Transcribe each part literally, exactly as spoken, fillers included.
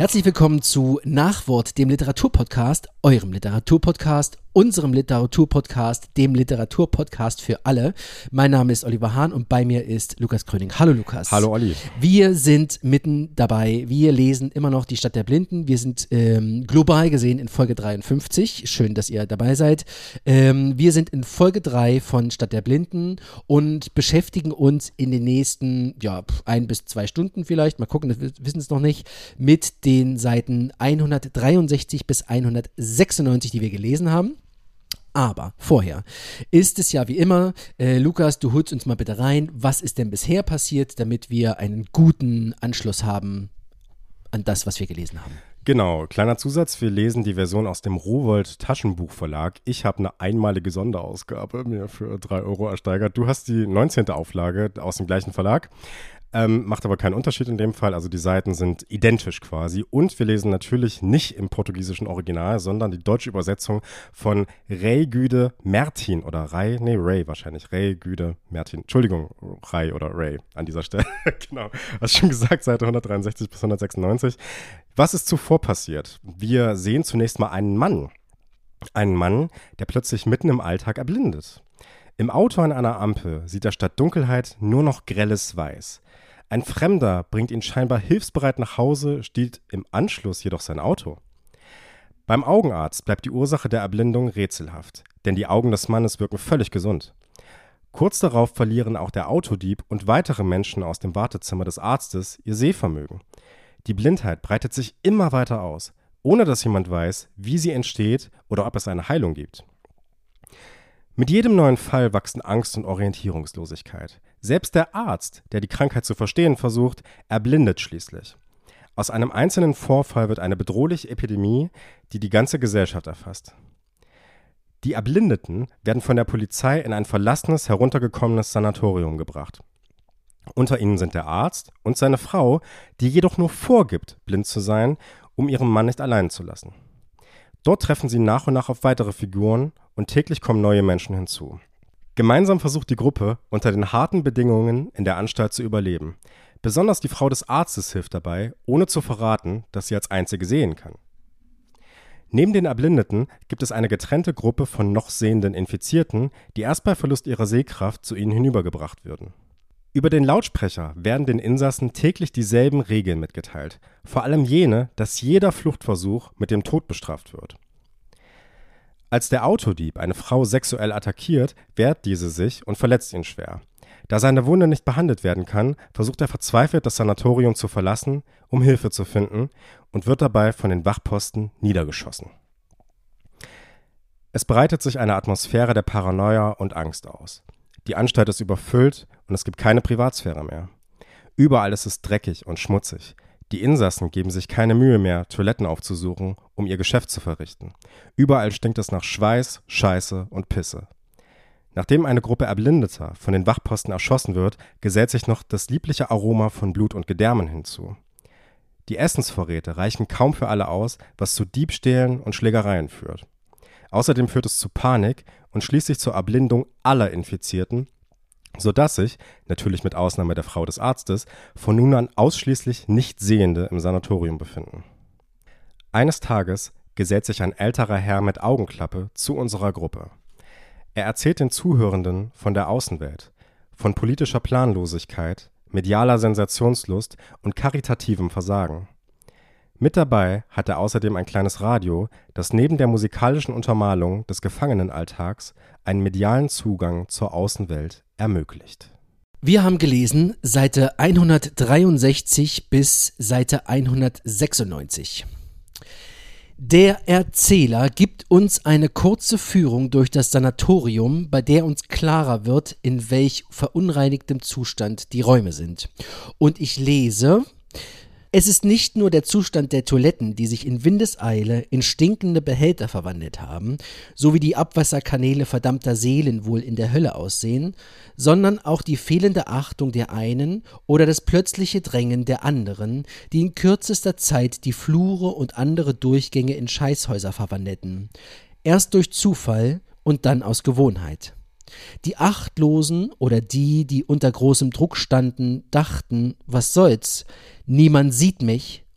Herzlich willkommen zu Nachwort, dem Literaturpodcast, eurem Literaturpodcast, unserem Literaturpodcast, dem Literaturpodcast für alle. Mein Name ist Oliver Hahn und bei mir ist Lukas Kröning. Hallo Lukas. Hallo Olli. Wir sind mitten dabei. Wir lesen immer noch Die Stadt der Blinden. Wir sind ähm, global gesehen in Folge dreiundfünfzig. Schön, dass ihr dabei seid. Ähm, wir sind in Folge drei von Stadt der Blinden und beschäftigen uns in den nächsten, ja, ein bis zwei Stunden vielleicht, mal gucken, wir wissen es noch nicht, mit den Seiten hundertdreiundsechzig bis hundertsechsundneunzig, die wir gelesen haben. Aber vorher ist es ja wie immer, äh, Lukas, du holst uns mal bitte rein, was ist denn bisher passiert, damit wir einen guten Anschluss haben an das, was wir gelesen haben. Genau, kleiner Zusatz, wir lesen die Version aus dem Rowohlt Taschenbuchverlag. Ich habe eine einmalige Sonderausgabe mir für drei Euro ersteigert. Du hast die neunzehnte Auflage aus dem gleichen Verlag. Ähm, macht aber keinen Unterschied in dem Fall, also die Seiten sind identisch quasi und wir lesen natürlich nicht im portugiesischen Original, sondern die deutsche Übersetzung von Ray Güde Mertin oder Ray, nee Ray wahrscheinlich, Ray Güde Mertin, Entschuldigung, Ray oder Ray an dieser Stelle, genau, hast schon gesagt, Seite hundertdreiundsechzig bis hundertsechsundneunzig. Was ist zuvor passiert? Wir sehen zunächst mal einen Mann, einen Mann, der plötzlich mitten im Alltag erblindet. Im Auto an einer Ampel sieht er statt Dunkelheit nur noch grelles Weiß. Ein Fremder bringt ihn scheinbar hilfsbereit nach Hause, stiehlt im Anschluss jedoch sein Auto. Beim Augenarzt bleibt die Ursache der Erblindung rätselhaft, denn die Augen des Mannes wirken völlig gesund. Kurz darauf verlieren auch der Autodieb und weitere Menschen aus dem Wartezimmer des Arztes ihr Sehvermögen. Die Blindheit breitet sich immer weiter aus, ohne dass jemand weiß, wie sie entsteht oder ob es eine Heilung gibt. Mit jedem neuen Fall wachsen Angst und Orientierungslosigkeit. Selbst der Arzt, der die Krankheit zu verstehen versucht, erblindet schließlich. Aus einem einzelnen Vorfall wird eine bedrohliche Epidemie, die die ganze Gesellschaft erfasst. Die Erblindeten werden von der Polizei in ein verlassenes, heruntergekommenes Sanatorium gebracht. Unter ihnen sind der Arzt und seine Frau, die jedoch nur vorgibt, blind zu sein, um ihren Mann nicht allein zu lassen. Dort treffen sie nach und nach auf weitere Figuren und täglich kommen neue Menschen hinzu. Gemeinsam versucht die Gruppe, unter den harten Bedingungen in der Anstalt zu überleben. Besonders die Frau des Arztes hilft dabei, ohne zu verraten, dass sie als Einzige sehen kann. Neben den Erblindeten gibt es eine getrennte Gruppe von noch sehenden Infizierten, die erst bei Verlust ihrer Sehkraft zu ihnen hinübergebracht würden. Über den Lautsprecher werden den Insassen täglich dieselben Regeln mitgeteilt, vor allem jene, dass jeder Fluchtversuch mit dem Tod bestraft wird. Als der Autodieb eine Frau sexuell attackiert, wehrt diese sich und verletzt ihn schwer. Da seine Wunde nicht behandelt werden kann, versucht er verzweifelt, das Sanatorium zu verlassen, um Hilfe zu finden und wird dabei von den Wachposten niedergeschossen. Es breitet sich eine Atmosphäre der Paranoia und Angst aus. Die Anstalt ist überfüllt und es gibt keine Privatsphäre mehr. Überall ist es dreckig und schmutzig. Die Insassen geben sich keine Mühe mehr, Toiletten aufzusuchen, um ihr Geschäft zu verrichten. Überall stinkt es nach Schweiß, Scheiße und Pisse. Nachdem eine Gruppe Erblindeter von den Wachposten erschossen wird, gesellt sich noch das liebliche Aroma von Blut und Gedärmen hinzu. Die Essensvorräte reichen kaum für alle aus, was zu Diebstählen und Schlägereien führt. Außerdem führt es zu Panik und schließlich zur Erblindung aller Infizierten, sodass sich, natürlich mit Ausnahme der Frau des Arztes, von nun an ausschließlich Nichtsehende im Sanatorium befinden. Eines Tages gesellt sich ein älterer Herr mit Augenklappe zu unserer Gruppe. Er erzählt den Zuhörenden von der Außenwelt, von politischer Planlosigkeit, medialer Sensationslust und karitativem Versagen. Mit dabei hat er außerdem ein kleines Radio, das neben der musikalischen Untermalung des Gefangenenalltags einen medialen Zugang zur Außenwelt ermöglicht. Wir haben gelesen Seite hundertdreiundsechzig bis Seite hundertsechsundneunzig. Der Erzähler gibt uns eine kurze Führung durch das Sanatorium, bei der uns klarer wird, in welch verunreinigtem Zustand die Räume sind. Und ich lese: Es ist nicht nur der Zustand der Toiletten, die sich in Windeseile in stinkende Behälter verwandelt haben, so wie die Abwasserkanäle verdammter Seelen wohl in der Hölle aussehen, sondern auch die fehlende Achtung der einen oder das plötzliche Drängen der anderen, die in kürzester Zeit die Flure und andere Durchgänge in Scheißhäuser verwandelten. Erst durch Zufall und dann aus Gewohnheit. Die Achtlosen oder die, die unter großem Druck standen, dachten, was soll's, niemand sieht mich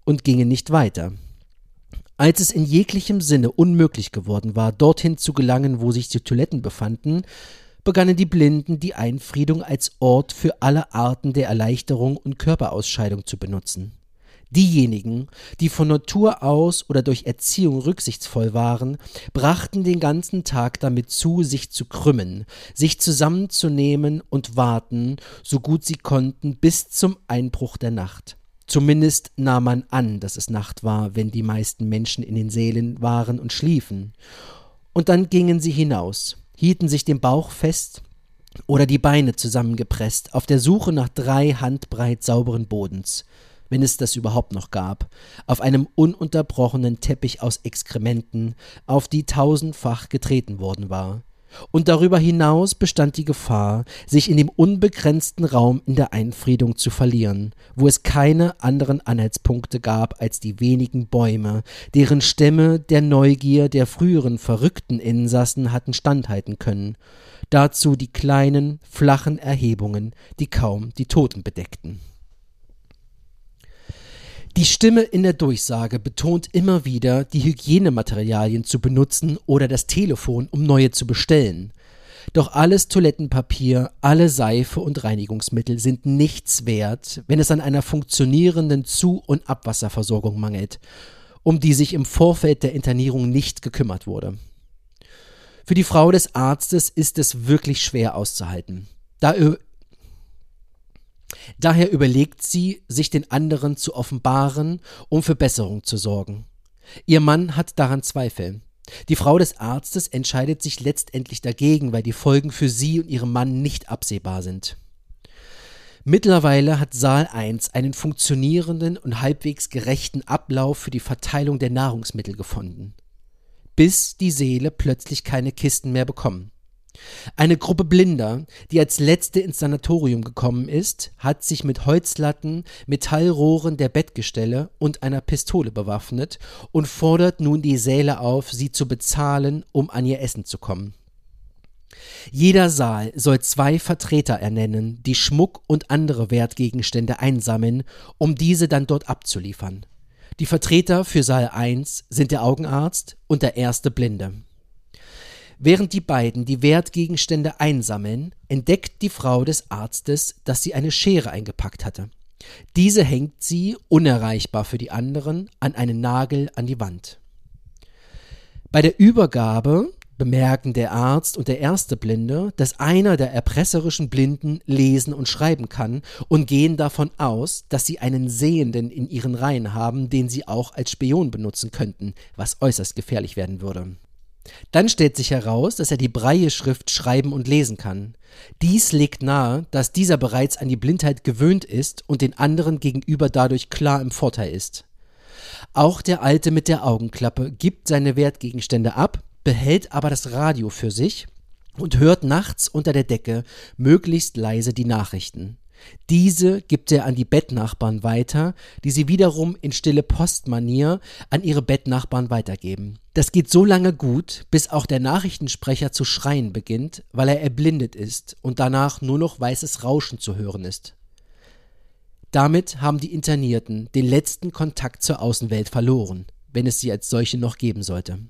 und gingen nicht weiter. Als es in jeglichem Sinne unmöglich geworden war, dorthin zu gelangen, wo sich die Toiletten befanden, begannen die Blinden die Einfriedung als Ort für alle Arten der Erleichterung und Körperausscheidung zu benutzen. Diejenigen, die von Natur aus oder durch Erziehung rücksichtsvoll waren, brachten den ganzen Tag damit zu, sich zu krümmen, sich zusammenzunehmen und warten, so gut sie konnten, bis zum Einbruch der Nacht. Zumindest nahm man an, dass es Nacht war, wenn die meisten Menschen in den Sälen waren und schliefen. Und dann gingen sie hinaus, hielten sich den Bauch fest oder die Beine zusammengepresst, auf der Suche nach drei Handbreit sauberen Bodens, wenn es das überhaupt noch gab, auf einem ununterbrochenen Teppich aus Exkrementen, auf die tausendfach getreten worden war. Und darüber hinaus bestand die Gefahr, sich in dem unbegrenzten Raum in der Einfriedung zu verlieren, wo es keine anderen Anhaltspunkte gab als die wenigen Bäume, deren Stämme der Neugier der früheren verrückten Insassen hatten standhalten können, dazu die kleinen, flachen Erhebungen, die kaum die Toten bedeckten. Die Stimme in der Durchsage betont immer wieder, die Hygienematerialien zu benutzen oder das Telefon, um neue zu bestellen. Doch alles Toilettenpapier, alle Seife und Reinigungsmittel sind nichts wert, wenn es an einer funktionierenden Zu- und Abwasserversorgung mangelt, um die sich im Vorfeld der Internierung nicht gekümmert wurde. Für die Frau des Arztes ist es wirklich schwer auszuhalten. Da Daher überlegt sie, sich den anderen zu offenbaren, um für Besserung zu sorgen. Ihr Mann hat daran Zweifel. Die Frau des Arztes entscheidet sich letztendlich dagegen, weil die Folgen für sie und ihren Mann nicht absehbar sind. Mittlerweile hat Saal eins einen funktionierenden und halbwegs gerechten Ablauf für die Verteilung der Nahrungsmittel gefunden, bis die Säle plötzlich keine Kisten mehr bekommen. Eine Gruppe Blinder, die als letzte ins Sanatorium gekommen ist, hat sich mit Holzlatten, Metallrohren der Bettgestelle und einer Pistole bewaffnet und fordert nun die Säle auf, sie zu bezahlen, um an ihr Essen zu kommen. Jeder Saal soll zwei Vertreter ernennen, die Schmuck und andere Wertgegenstände einsammeln, um diese dann dort abzuliefern. Die Vertreter für Saal eins sind der Augenarzt und der erste Blinde. Während die beiden die Wertgegenstände einsammeln, entdeckt die Frau des Arztes, dass sie eine Schere eingepackt hatte. Diese hängt sie, unerreichbar für die anderen, an einen Nagel an die Wand. Bei der Übergabe bemerken der Arzt und der erste Blinde, dass einer der erpresserischen Blinden lesen und schreiben kann und gehen davon aus, dass sie einen Sehenden in ihren Reihen haben, den sie auch als Spion benutzen könnten, was äußerst gefährlich werden würde. Dann stellt sich heraus, dass er die Brailleschrift schreiben und lesen kann. Dies legt nahe, dass dieser bereits an die Blindheit gewöhnt ist und den anderen gegenüber dadurch klar im Vorteil ist. Auch der Alte mit der Augenklappe gibt seine Wertgegenstände ab, behält aber das Radio für sich und hört nachts unter der Decke möglichst leise die Nachrichten. Diese gibt er an die Bettnachbarn weiter, die sie wiederum in stille Postmanier an ihre Bettnachbarn weitergeben. Das geht so lange gut, bis auch der Nachrichtensprecher zu schreien beginnt, weil er erblindet ist und danach nur noch weißes Rauschen zu hören ist. Damit haben die Internierten den letzten Kontakt zur Außenwelt verloren, wenn es sie als solche noch geben sollte.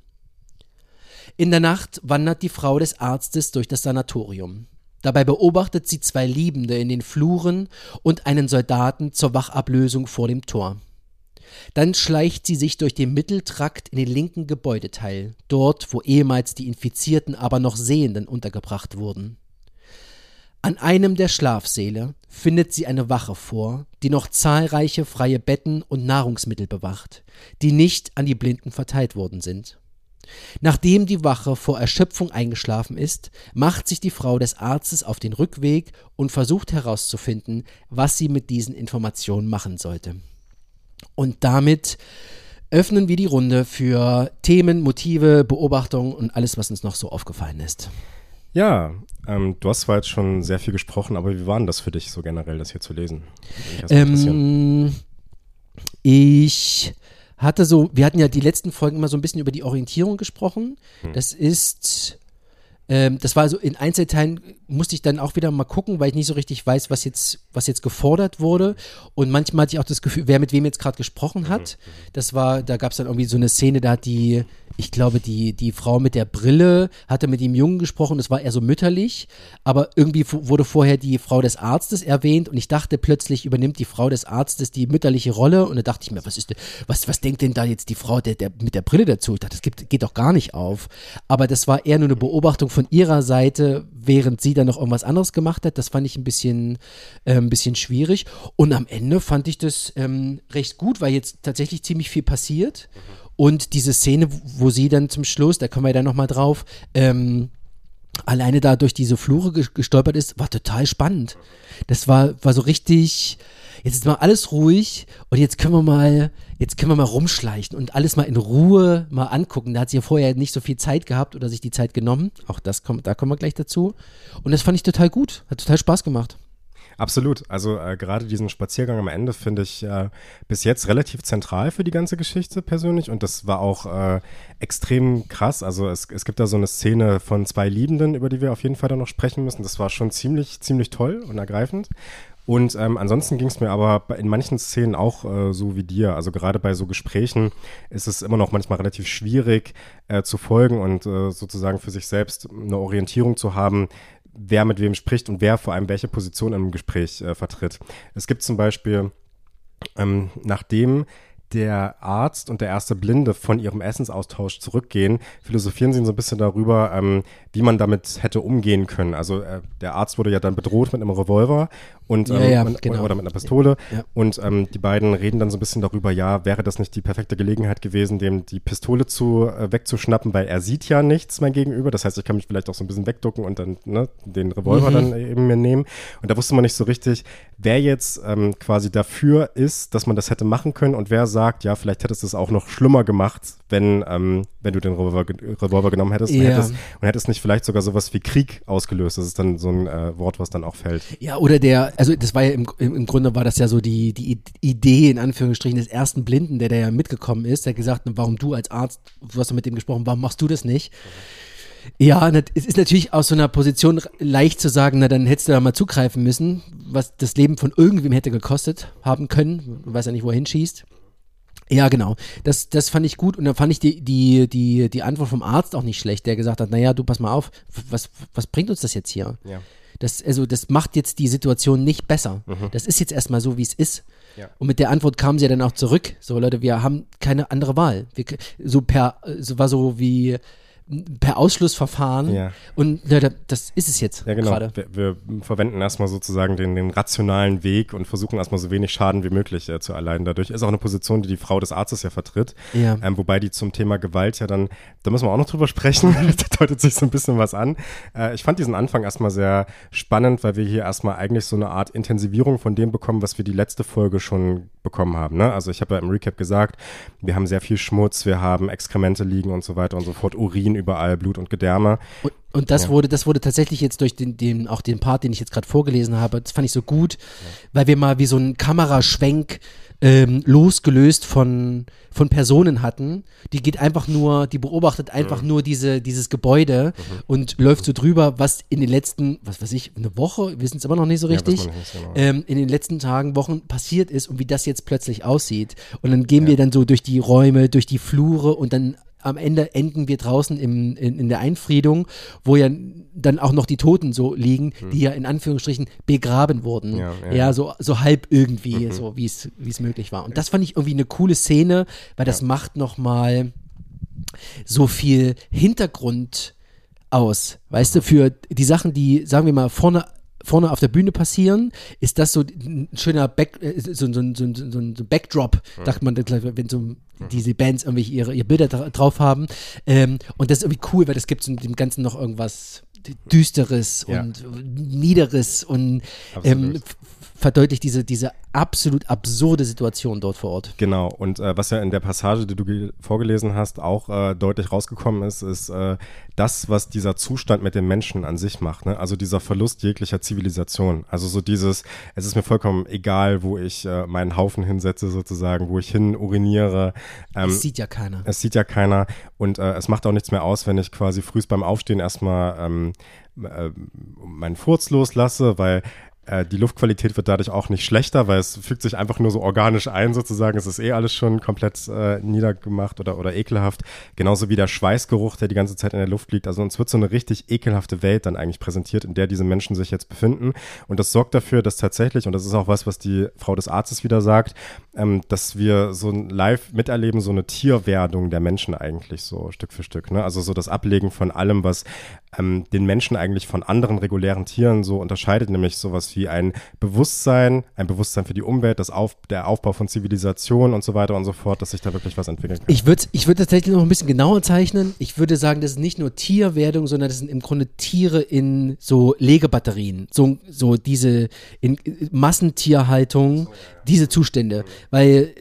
In der Nacht wandert die Frau des Arztes durch das Sanatorium. Dabei beobachtet sie zwei Liebende in den Fluren und einen Soldaten zur Wachablösung vor dem Tor. Dann schleicht sie sich durch den Mitteltrakt in den linken Gebäudeteil, dort, wo ehemals die Infizierten, aber noch Sehenden untergebracht wurden. An einem der Schlafsäle findet sie eine Wache vor, die noch zahlreiche freie Betten und Nahrungsmittel bewacht, die nicht an die Blinden verteilt worden sind. Nachdem die Wache vor Erschöpfung eingeschlafen ist, macht sich die Frau des Arztes auf den Rückweg und versucht herauszufinden, was sie mit diesen Informationen machen sollte. Und damit öffnen wir die Runde für Themen, Motive, Beobachtungen und alles, was uns noch so aufgefallen ist. Ja, ähm, du hast zwar jetzt schon sehr viel gesprochen, aber wie war denn das für dich so generell, das hier zu lesen? Ähm, ich hatte so, wir hatten ja die letzten Folgen immer so ein bisschen über die Orientierung gesprochen. Hm. Das ist Ähm, das war so in Einzelteilen, musste ich dann auch wieder mal gucken, weil ich nicht so richtig weiß, was jetzt, was jetzt gefordert wurde. Und manchmal hatte ich auch das Gefühl, wer mit wem jetzt gerade gesprochen hat. Das war, da gab es dann irgendwie so eine Szene, da hat die, ich glaube, die, die Frau mit der Brille hatte mit dem Jungen gesprochen, das war eher so mütterlich, aber irgendwie f- wurde vorher die Frau des Arztes erwähnt und ich dachte plötzlich übernimmt die Frau des Arztes die mütterliche Rolle und da dachte ich mir, was ist denn, was, was denkt denn da jetzt die Frau der, der, mit der Brille dazu? Ich dachte, das gibt, geht doch gar nicht auf. Aber das war eher nur eine Beobachtung von ihrer Seite, während sie dann noch irgendwas anderes gemacht hat. Das fand ich ein bisschen, äh, ein bisschen schwierig und am Ende fand ich das ähm, recht gut, weil jetzt tatsächlich ziemlich viel passiert. Und diese Szene, wo sie dann zum Schluss, da kommen wir dann nochmal drauf, ähm, alleine da durch diese Flure ge- gestolpert ist, war total spannend. Das war, war so richtig, jetzt ist mal alles ruhig und jetzt können wir mal, jetzt können wir mal rumschleichen und alles mal in Ruhe mal angucken. Da hat sie ja vorher nicht so viel Zeit gehabt oder sich die Zeit genommen. Auch das kommt, da kommen wir gleich dazu. Und das fand ich total gut, hat total Spaß gemacht. Absolut. Also äh, gerade diesen Spaziergang am Ende finde ich äh, bis jetzt relativ zentral für die ganze Geschichte persönlich und das war auch äh, extrem krass. Also es, es gibt da so eine Szene von zwei Liebenden, über die wir auf jeden Fall dann noch sprechen müssen. Das war schon ziemlich, ziemlich toll und ergreifend. Und ähm, ansonsten ging es mir aber in manchen Szenen auch äh, so wie dir. Also gerade bei so Gesprächen ist es immer noch manchmal relativ schwierig äh, zu folgen und äh, sozusagen für sich selbst eine Orientierung zu haben, wer mit wem spricht und wer vor allem welche Position im Gespräch äh, vertritt. Es gibt zum Beispiel, ähm, nachdem der Arzt und der erste Blinde von ihrem Essensaustausch zurückgehen, philosophieren sie so ein bisschen darüber, ähm, wie man damit hätte umgehen können. Also äh, der Arzt wurde ja dann bedroht mit einem Revolver und, ähm, Ja, ja, mit, genau. oder mit einer Pistole Ja. und ähm, die beiden reden dann so ein bisschen darüber, ja, wäre das nicht die perfekte Gelegenheit gewesen, dem die Pistole zu äh, wegzuschnappen, weil er sieht ja nichts, mein Gegenüber. Das heißt, ich kann mich vielleicht auch so ein bisschen wegducken und dann ne, den Revolver Mhm. dann eben mir nehmen. Und da wusste man nicht so richtig, wer jetzt ähm, quasi dafür ist, dass man das hätte machen können und wer sagt, ja, vielleicht hättest du es auch noch schlimmer gemacht, wenn, ähm, wenn du den Revolver, ge- Revolver genommen hättest und, Ja. hättest und hättest nicht vielleicht sogar sowas wie Krieg ausgelöst. Das ist dann so ein äh, Wort, was dann auch fällt. Ja, oder der, also das war ja im, im, im Grunde war das ja so die, die I- Idee in Anführungsstrichen des ersten Blinden, der da ja mitgekommen ist, der gesagt hat, warum du als Arzt, du hast doch mit dem gesprochen, warum machst du das nicht? Ja, nat- es ist natürlich aus so einer Position leicht zu sagen, na dann hättest du da mal zugreifen müssen, was das Leben von irgendwem hätte gekostet haben können, du weißt ja nicht, wo er hinschießt. Ja, genau. Das, das fand ich gut und dann fand ich die, die, die, die Antwort vom Arzt auch nicht schlecht, der gesagt hat, naja, du pass mal auf, was, was bringt uns das jetzt hier? Ja. Das, also, das macht jetzt die Situation nicht besser. Mhm. Das ist jetzt erstmal so, wie es ist. Ja. Und mit der Antwort kamen sie ja dann auch zurück. So, Leute, wir haben keine andere Wahl. Wir, so per, so war so wie per Ausschlussverfahren. Ja. Und Leute, das ist es jetzt Ja, genau. gerade. Wir, wir verwenden erstmal sozusagen den, den rationalen Weg und versuchen erstmal so wenig Schaden wie möglich äh, zu erleiden. Dadurch ist auch eine Position, die die Frau des Arztes ja vertritt. Ja. Ähm, wobei die zum Thema Gewalt ja dann, da müssen wir auch noch drüber sprechen. Da deutet sich so ein bisschen was an. Äh, ich fand diesen Anfang erstmal sehr spannend, weil wir hier erstmal eigentlich so eine Art Intensivierung von dem bekommen, was wir die letzte Folge schon bekommen haben. Ne? Also ich habe ja im Recap gesagt, wir haben sehr viel Schmutz, wir haben Exkremente liegen und so weiter und so fort, Urin überall, Blut und Gedärme. Und, und das Ja. wurde, das wurde tatsächlich jetzt durch den, den, auch den Part, den ich jetzt gerade vorgelesen habe, das fand ich so gut, weil wir mal wie so einen Kameraschwenk ähm, losgelöst von, von Personen hatten. Die geht einfach nur, die beobachtet einfach nur diese, dieses Gebäude und läuft so drüber, was in den letzten, was weiß ich, eine Woche, wir wissen es immer noch nicht so Ja, richtig, weiß man nicht genau. ähm, in den letzten Tagen, Wochen passiert ist und wie das jetzt plötzlich aussieht. Und dann gehen Ja. wir dann so durch die Räume, durch die Flure und dann am Ende enden wir draußen im, in, in der Einfriedung, wo ja dann auch noch die Toten so liegen, die ja in Anführungsstrichen begraben wurden. Ja, Ja, ja. so, so halb irgendwie, so wie es wie es möglich war. Und das fand ich irgendwie eine coole Szene, weil das macht nochmal so viel Hintergrund aus. Weißt du, für die Sachen, die, sagen wir mal, vorne vorne auf der Bühne passieren, ist das so ein schöner Back, äh, so, so, so, so, so ein Backdrop, sagt man, wenn so diese Bands irgendwie ihre, ihre Bilder dra- drauf haben. Ähm, und das ist irgendwie cool, weil das gibt so dem Ganzen noch irgendwas Düsteres Ja. und Niederes und ähm, Absolut. f- verdeutlicht diese, diese absolut absurde Situation dort vor Ort. Genau, und äh, was ja in der Passage, die du ge- vorgelesen hast, auch äh, deutlich rausgekommen ist, ist äh, das, was dieser Zustand mit den Menschen an sich macht, ne? Also dieser Verlust jeglicher Zivilisation. Also so dieses, es ist mir vollkommen egal, wo ich äh, meinen Haufen hinsetze sozusagen, wo ich hin uriniere. Ähm, Es sieht ja keiner. Es sieht ja keiner und äh, es macht auch nichts mehr aus, wenn ich quasi frühst beim Aufstehen erstmal ähm, äh, meinen Furz loslasse, weil äh, die Luftqualität wird dadurch auch nicht schlechter, weil es fügt sich einfach nur so organisch ein sozusagen. Es ist eh alles schon komplett äh, niedergemacht oder, oder ekelhaft. Genauso wie der Schweißgeruch, der die ganze Zeit in der Luft liegt. Also uns wird so eine richtig ekelhafte Welt dann eigentlich präsentiert, in der diese Menschen sich jetzt befinden. Und das sorgt dafür, dass tatsächlich, und das ist auch was, was die Frau des Arztes wieder sagt, ähm, dass wir so live miterleben, so eine Tierwerdung der Menschen eigentlich so Stück für Stück. Ne? Also so das Ablegen von allem, was ähm, den Menschen eigentlich von anderen regulären Tieren so unterscheidet, nämlich sowas wie ein Bewusstsein, ein Bewusstsein für die Umwelt, das Auf, der Aufbau von Zivilisation und so weiter und so fort, dass sich da wirklich was entwickeln kann. Ich würde ich würd tatsächlich noch ein bisschen genauer zeichnen. Ich würde sagen, das ist nicht nur Tierwerdung, sondern das sind im Grunde Tiere in so Legebatterien, so, so diese in Massentierhaltung, diese Zustände. Weil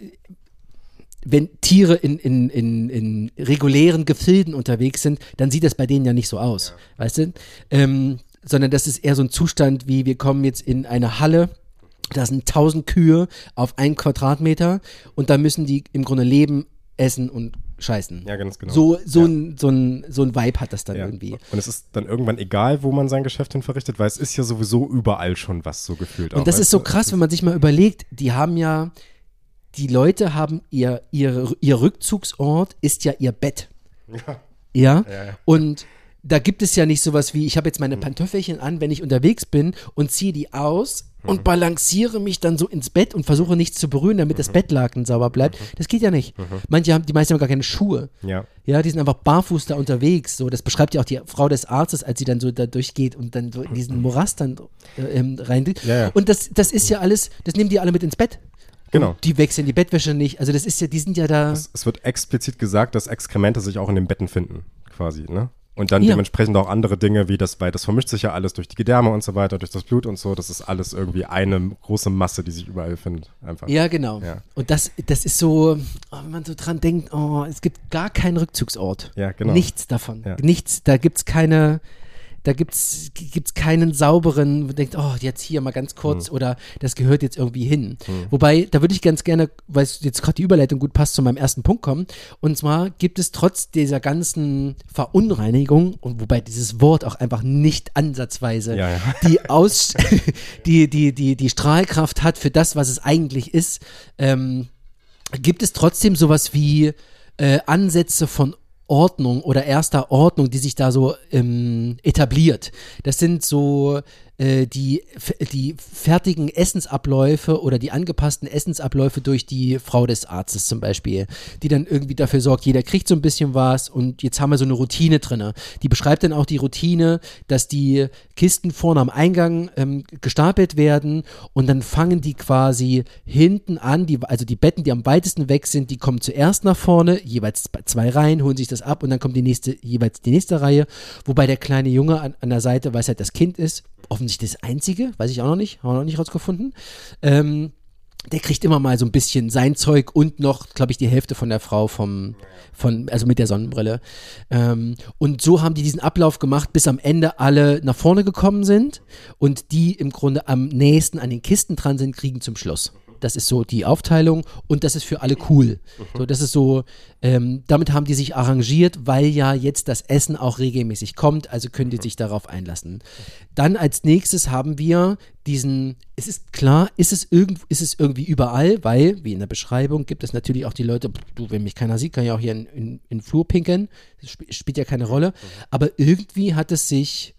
wenn Tiere in, in, in, in regulären Gefilden unterwegs sind, dann sieht das bei denen ja nicht so aus, ja. Weißt du? Ähm, sondern das ist eher so ein Zustand wie, wir kommen jetzt in eine Halle, da sind tausend Kühe auf einen Quadratmeter und da müssen die im Grunde leben, essen und scheißen. Ja, ganz genau. So, so, ja. ein, so, ein, so ein Vibe hat das dann ja. irgendwie. Und es ist dann irgendwann egal, wo man sein Geschäft hin verrichtet, weil es ist ja sowieso überall schon was so gefühlt. Und auch, das ist so krass, wenn man sich mal überlegt, die haben ja, die Leute haben ihr, ihr, ihr Rückzugsort ist ja ihr Bett. Ja. Ja? Ja, ja. Und da gibt es ja nicht sowas wie, ich habe jetzt meine Pantöffelchen an, wenn ich unterwegs bin und ziehe die aus mhm. und balanciere mich dann so ins Bett und versuche nichts zu berühren, damit mhm. das Bettlaken sauber bleibt. Mhm. Das geht ja nicht. Mhm. Manche haben, die meisten haben gar keine Schuhe. Ja. Ja, die sind einfach barfuß da unterwegs. So, das beschreibt ja auch die Frau des Arztes, als sie dann so da durchgeht und dann so in diesen Morast dann äh, rein. Ja, ja. Und das, das ist ja alles, das nehmen die alle mit ins Bett. Genau. Und die wechseln die Bettwäsche nicht. Also das ist ja, die sind ja da. Es, es wird explizit gesagt, dass Exkremente sich auch in den Betten finden, quasi, ne? Und dann Ja. dementsprechend auch andere Dinge, wie das, weil das vermischt sich ja alles durch die Gedärme und so weiter, durch das Blut und so. Das ist alles irgendwie eine große Masse, die sich überall findet. Einfach. Ja, genau. Ja. Und das, das ist so, oh, wenn man so dran denkt, oh, es gibt gar keinen Rückzugsort. Ja, genau. Nichts davon. Ja. Nichts. Da gibt es keine, da gibt's, gibt's keinen sauberen, man denkt, oh, jetzt hier mal ganz kurz Mhm. oder das gehört jetzt irgendwie hin. Mhm. Wobei, da würde ich ganz gerne, weil es jetzt gerade die Überleitung gut passt, zu meinem ersten Punkt kommen. Und zwar gibt es trotz dieser ganzen Verunreinigung, und wobei dieses Wort auch einfach nicht ansatzweise Ja, ja. die, Aus die, die, die, die Strahlkraft hat für das, was es eigentlich ist, ähm, gibt es trotzdem sowas wie äh, Ansätze von Ordnung oder erster Ordnung, die sich da so ähm, etabliert. Das sind so äh, die, die fertigen Essensabläufe oder die angepassten Essensabläufe durch die Frau des Arztes zum Beispiel, die dann irgendwie dafür sorgt, jeder kriegt so ein bisschen was und jetzt haben wir so eine Routine drin. Die beschreibt dann auch die Routine, dass die Kisten vorne am Eingang ähm, gestapelt werden und dann fangen die quasi hinten an, die, also die Betten, die am weitesten weg sind, die kommen zuerst nach vorne, jeweils zwei Reihen, holen sich das ab und dann kommt die nächste, jeweils die nächste Reihe, wobei der kleine Junge an, an der Seite, weil es halt das Kind ist, offensichtlich das Einzige, weiß ich auch noch nicht, haben wir noch nicht rausgefunden, ähm, der kriegt immer mal so ein bisschen sein Zeug und noch, glaube ich, die Hälfte von der Frau vom, von, also mit der Sonnenbrille. Ähm, und so haben die diesen Ablauf gemacht, bis am Ende alle nach vorne gekommen sind und die im Grunde am nächsten an den Kisten dran sind, kriegen zum Schluss. Das ist so die Aufteilung und das ist für alle cool. So, das ist so, ähm, damit haben die sich arrangiert, weil ja jetzt das Essen auch regelmäßig kommt, also können die sich darauf einlassen. Dann als nächstes haben wir diesen, es ist klar, ist es, irgend, ist es irgendwie überall, weil, wie in der Beschreibung, gibt es natürlich auch die Leute, du, wenn mich keiner sieht, kann ich auch hier in, in, in den Flur pinkeln, das sp- spielt ja keine Rolle, aber irgendwie hat es sich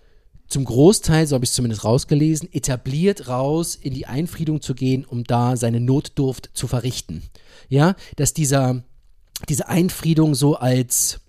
zum Großteil, so habe ich es zumindest rausgelesen, etabliert raus, in die Einfriedung zu gehen, um da seine Notdurft zu verrichten. Ja, dass dieser, diese Einfriedung so als,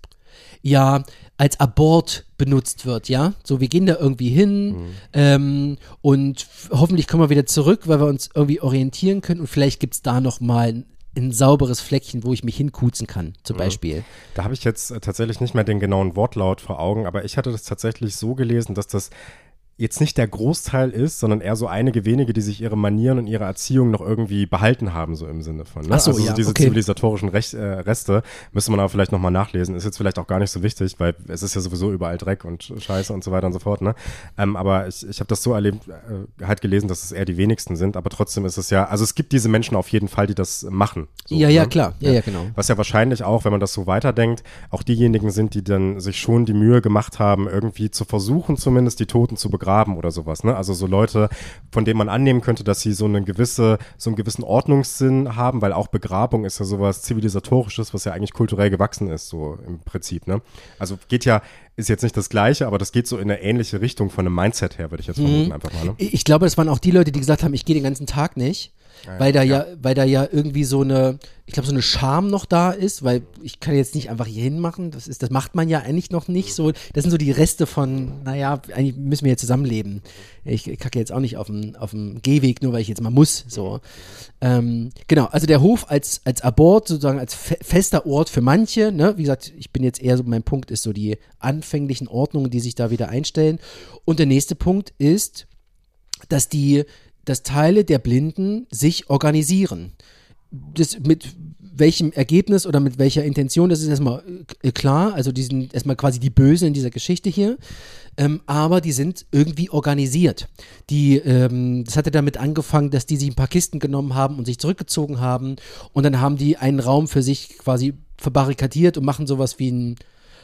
ja, als Abort benutzt wird, ja. So, wir gehen da irgendwie hin mhm. ähm, und f- hoffentlich kommen wir wieder zurück, weil wir uns irgendwie orientieren können und vielleicht gibt es da nochmal ein sauberes Fleckchen, wo ich mich hinkuzen kann, zum Mhm. Beispiel. Da habe ich jetzt äh, tatsächlich nicht mehr den genauen Wortlaut vor Augen, aber ich hatte das tatsächlich so gelesen, dass das jetzt nicht der Großteil ist, sondern eher so einige wenige, die sich ihre Manieren und ihre Erziehung noch irgendwie behalten haben, so im Sinne von. Ne? Ach so, also ja, so diese okay. zivilisatorischen Rech, äh, Reste müsste man aber vielleicht nochmal nachlesen. Ist jetzt vielleicht auch gar nicht so wichtig, weil es ist ja sowieso überall Dreck und Scheiße und so weiter und so fort. Ne? Ähm, aber ich, ich habe das so erlebt, äh, halt gelesen, dass es eher die wenigsten sind, aber trotzdem ist es ja, also es gibt diese Menschen auf jeden Fall, die das machen. So, ja, ja, ne? klar. Ja, ja, genau. Was ja wahrscheinlich auch, wenn man das so weiterdenkt, auch diejenigen sind, die dann sich schon die Mühe gemacht haben, irgendwie zu versuchen, zumindest die Toten zu begraben oder sowas. Ne? Also so Leute, von denen man annehmen könnte, dass sie so eine gewisse, so einen gewissen Ordnungssinn haben, weil auch Begrabung ist ja sowas Zivilisatorisches, was ja eigentlich kulturell gewachsen ist, so im Prinzip. Ne? Also geht ja, ist jetzt nicht das Gleiche, aber das geht so in eine ähnliche Richtung von einem Mindset her, würde ich jetzt vermuten, mhm. einfach mal. Ne? Ich glaube, das waren auch die Leute, die gesagt haben, ich gehe den ganzen Tag nicht. Ja, weil da ja. ja, weil da ja irgendwie so eine, ich glaube, so eine Scham noch da ist, weil ich kann jetzt nicht einfach hier hinmachen, das ist, das macht man ja eigentlich noch nicht so, das sind so die Reste von, naja, eigentlich müssen wir ja zusammenleben. Ich kacke jetzt auch nicht auf dem, auf dem Gehweg, nur weil ich jetzt mal muss, so. Ähm, genau, also der Hof als, als Abort, sozusagen als fe- fester Ort für manche, ne, wie gesagt, ich bin jetzt eher so, mein Punkt ist so die anfänglichen Ordnungen, die sich da wieder einstellen. Und der nächste Punkt ist, dass die dass Teile der Blinden sich organisieren. Das mit welchem Ergebnis oder mit welcher Intention, das ist erstmal äh, klar, also die sind erstmal quasi die Bösen in dieser Geschichte hier, ähm, aber die sind irgendwie organisiert. Die, ähm, das hatte damit angefangen, dass die sich ein paar Kisten genommen haben und sich zurückgezogen haben und dann haben die einen Raum für sich quasi verbarrikadiert und machen sowas wie ein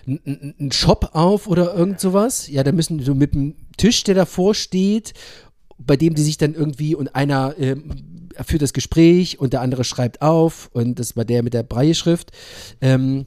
einen Shop auf oder irgend sowas. Ja, da müssen so mit dem Tisch, der davor steht, bei dem die sich dann irgendwie und einer äh, führt das Gespräch und der andere schreibt auf und das war der mit der Brailleschrift. Ähm,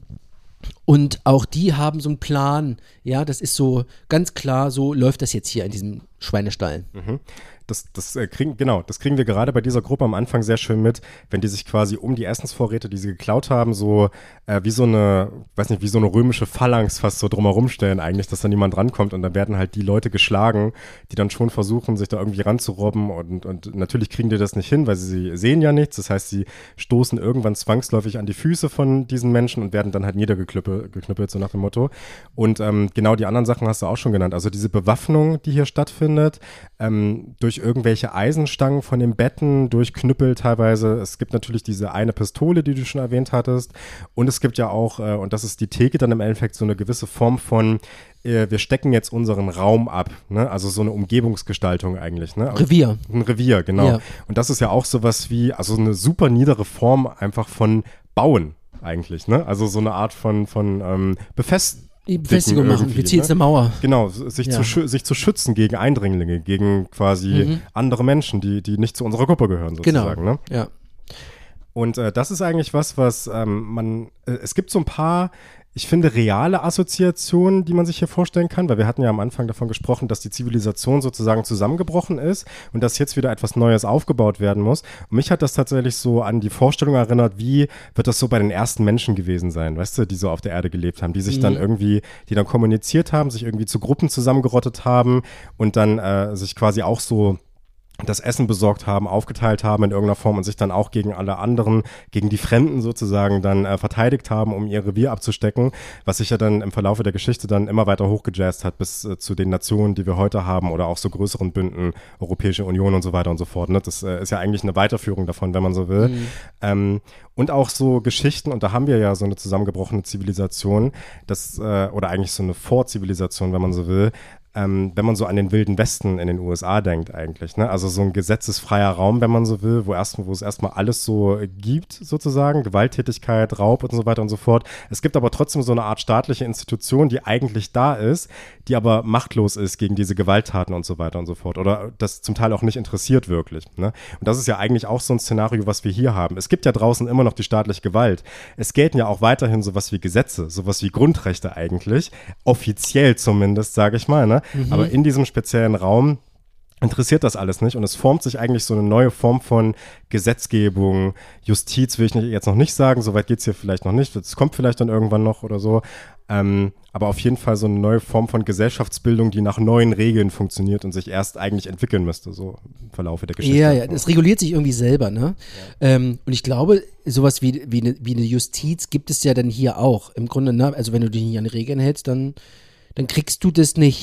und auch die haben so einen Plan, ja, das ist so ganz klar, so läuft das jetzt hier in diesem Schweinestall. Mhm. Das, das äh, kriegen, genau, das kriegen wir gerade bei dieser Gruppe am Anfang sehr schön mit, wenn die sich quasi um die Essensvorräte, die sie geklaut haben, so äh, wie so eine, weiß nicht, wie so eine römische Phalanx fast so drumherum stellen eigentlich, dass da niemand rankommt und dann werden halt die Leute geschlagen, die dann schon versuchen, sich da irgendwie ranzurobben und, und natürlich kriegen die das nicht hin, weil sie sehen ja nichts, das heißt, sie stoßen irgendwann zwangsläufig an die Füße von diesen Menschen und werden dann halt niedergeknüppelt, so nach dem Motto. Und ähm, genau die anderen Sachen hast du auch schon genannt, also diese Bewaffnung, die hier stattfindet, ähm, durch irgendwelche Eisenstangen von den Betten, durch Knüppel teilweise. Es gibt natürlich diese eine Pistole, die du schon erwähnt hattest. Und es gibt ja auch, äh, und das ist die Theke dann im Endeffekt, so eine gewisse Form von, äh, wir stecken jetzt unseren Raum ab. Ne? Also so eine Umgebungsgestaltung eigentlich. Ne? Revier. Ein Revier, genau. Ja. Und das ist ja auch sowas wie, also eine super niedere Form einfach von Bauen eigentlich. Ne? Also so eine Art von, von ähm, Befestigung. Die Befestigung machen, wir ziehen jetzt eine Mauer. Genau, sich, ja. zu, sich zu schützen gegen Eindringlinge, gegen quasi mhm. andere Menschen, die, die nicht zu unserer Gruppe gehören sozusagen. Genau, ne? ja. Und äh, das ist eigentlich was, was ähm, man, äh, es gibt so ein paar, ich finde, reale Assoziationen, die man sich hier vorstellen kann, weil wir hatten ja am Anfang davon gesprochen, dass die Zivilisation sozusagen zusammengebrochen ist und dass jetzt wieder etwas Neues aufgebaut werden muss. Und mich hat das tatsächlich so an die Vorstellung erinnert, wie wird das so bei den ersten Menschen gewesen sein, weißt du, die so auf der Erde gelebt haben, die sich mhm. dann irgendwie, die dann kommuniziert haben, sich irgendwie zu Gruppen zusammengerottet haben und dann äh, sich quasi auch so das Essen besorgt haben, aufgeteilt haben in irgendeiner Form und sich dann auch gegen alle anderen, gegen die Fremden sozusagen dann äh, verteidigt haben, um ihr Revier abzustecken, was sich ja dann im Verlaufe der Geschichte dann immer weiter hochgejazzt hat bis äh, zu den Nationen, die wir heute haben oder auch so größeren Bünden, Europäische Union und so weiter und so fort. Ne? Das äh, ist ja eigentlich eine Weiterführung davon, wenn man so will. Mhm. Ähm, und auch so Geschichten, und da haben wir ja so eine zusammengebrochene Zivilisation, das, äh, oder eigentlich so eine Vorzivilisation, wenn man so will, Ähm, wenn man so an den Wilden Westen in den U S A denkt eigentlich, ne? Also so ein gesetzesfreier Raum, wenn man so will, wo, erst, wo es erstmal alles so gibt sozusagen, Gewalttätigkeit, Raub und so weiter und so fort. Es gibt aber trotzdem so eine Art staatliche Institution, die eigentlich da ist, die aber machtlos ist gegen diese Gewalttaten und so weiter und so fort oder das zum Teil auch nicht interessiert wirklich, ne? Und das ist ja eigentlich auch so ein Szenario, was wir hier haben. Es gibt ja draußen immer noch die staatliche Gewalt. Es gelten ja auch weiterhin sowas wie Gesetze, sowas wie Grundrechte eigentlich, offiziell zumindest, sage ich mal, ne? Mhm. Aber in diesem speziellen Raum interessiert das alles nicht und es formt sich eigentlich so eine neue Form von Gesetzgebung, Justiz will ich nicht, jetzt noch nicht sagen, soweit geht es hier vielleicht noch nicht, das kommt vielleicht dann irgendwann noch oder so, ähm, aber auf jeden Fall so eine neue Form von Gesellschaftsbildung, die nach neuen Regeln funktioniert und sich erst eigentlich entwickeln müsste, so im Verlaufe der Geschichte. Ja, ja, das reguliert sich irgendwie selber, ne? Ja. Ähm, und ich glaube, sowas wie, wie, eine, wie eine Justiz gibt es ja dann hier auch, im Grunde, ne? Also wenn du dich nicht an die Regeln hältst, dann dann kriegst du das nicht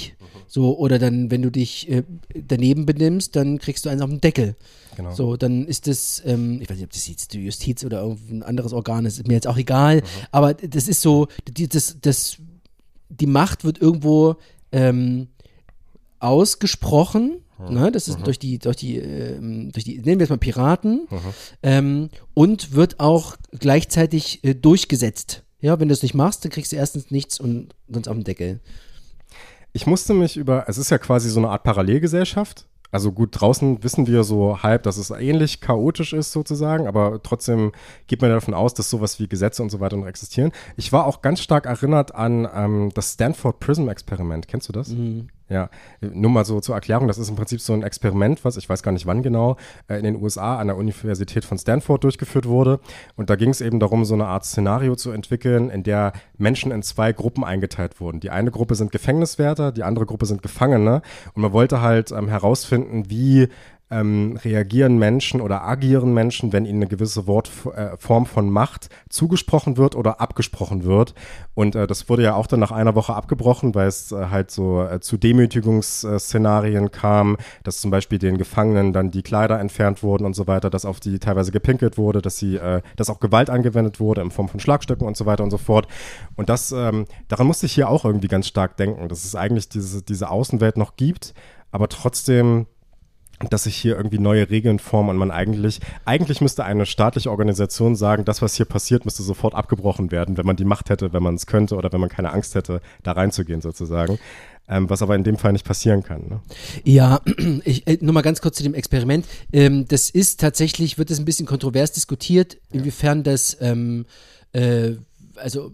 So, oder dann, wenn du dich äh, daneben benimmst, dann kriegst du eins auf den Deckel. Genau. So, dann ist das, ähm, ich weiß nicht, ob das jetzt die Justiz oder irgendein anderes Organ ist, ist mir jetzt auch egal, mhm. aber das ist so, die, das, das, die Macht wird irgendwo ähm, ausgesprochen. Ne, das ist mhm. durch die, durch die, ähm, durch die, nennen wir es mal Piraten, mhm. ähm, und wird auch gleichzeitig äh, durchgesetzt. Ja, wenn du es nicht machst, dann kriegst du erstens nichts und sonst auf den Deckel. Ich musste mich über, es ist ja quasi so eine Art Parallelgesellschaft. Also gut, draußen wissen wir so halb, dass es ähnlich chaotisch ist sozusagen, aber trotzdem geht man davon aus, dass sowas wie Gesetze und so weiter noch existieren. Ich war auch ganz stark erinnert an ähm, das Stanford Prism Experiment. Kennst du das? Mhm. Ja, nur mal so zur Erklärung, das ist im Prinzip so ein Experiment, was, ich weiß gar nicht wann genau, äh, in den U S A an der Universität von Stanford durchgeführt wurde. Und da ging es eben darum, so eine Art Szenario zu entwickeln, in der Menschen in zwei Gruppen eingeteilt wurden. Die eine Gruppe sind Gefängniswärter, die andere Gruppe sind Gefangene. Und man wollte halt ähm, herausfinden, wie Ähm, reagieren Menschen oder agieren Menschen, wenn ihnen eine gewisse Wort, äh, Form von Macht zugesprochen wird oder abgesprochen wird. Und äh, das wurde ja auch dann nach einer Woche abgebrochen, weil es äh, halt so äh, zu Demütigungsszenarien kam, dass zum Beispiel den Gefangenen dann die Kleider entfernt wurden und so weiter, dass auf die teilweise gepinkelt wurde, dass sie, äh, dass auch Gewalt angewendet wurde in Form von Schlagstöcken und so weiter und so fort. Und das, ähm, daran musste ich hier auch irgendwie ganz stark denken, dass es eigentlich diese, diese Außenwelt noch gibt, aber trotzdem dass sich hier irgendwie neue Regeln formen und man eigentlich, eigentlich müsste eine staatliche Organisation sagen, das, was hier passiert, müsste sofort abgebrochen werden, wenn man die Macht hätte, wenn man es könnte oder wenn man keine Angst hätte, da reinzugehen sozusagen. Ähm, was aber in dem Fall nicht passieren kann. Ne? Ja, ich, äh, nur mal ganz kurz zu dem Experiment. Ähm, das ist tatsächlich, wird das ein bisschen kontrovers diskutiert, inwiefern das, ähm, äh, also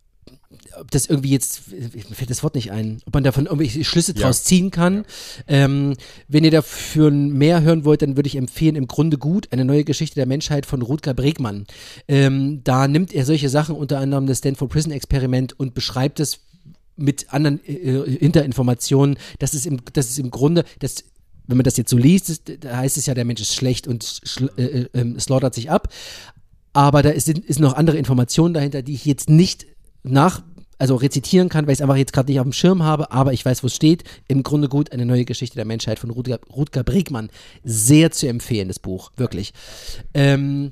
ob das irgendwie jetzt, mir fällt das Wort nicht ein, ob man davon irgendwelche Schlüsse ja. draus ziehen kann. Ja. Ähm, wenn ihr dafür mehr hören wollt, dann würde ich empfehlen, im Grunde gut, eine neue Geschichte der Menschheit von Rutger Bregmann. Ähm, da nimmt er solche Sachen, unter anderem das Stanford Prison Experiment, und beschreibt es mit anderen äh, Hinterinformationen, dass es im, dass es im Grunde, dass, wenn man das jetzt so liest, ist, da heißt es ja, der Mensch ist schlecht und schl- äh, äh, slaughtert sich ab. Aber da ist, ist noch andere Informationen dahinter, die ich jetzt nicht nach also rezitieren kann, weil ich es einfach jetzt gerade nicht auf dem Schirm habe, aber ich weiß, wo es steht. Im Grunde gut, eine neue Geschichte der Menschheit von Rutger, Rutger Bregmann. Sehr zu empfehlen, das Buch, wirklich. Ähm,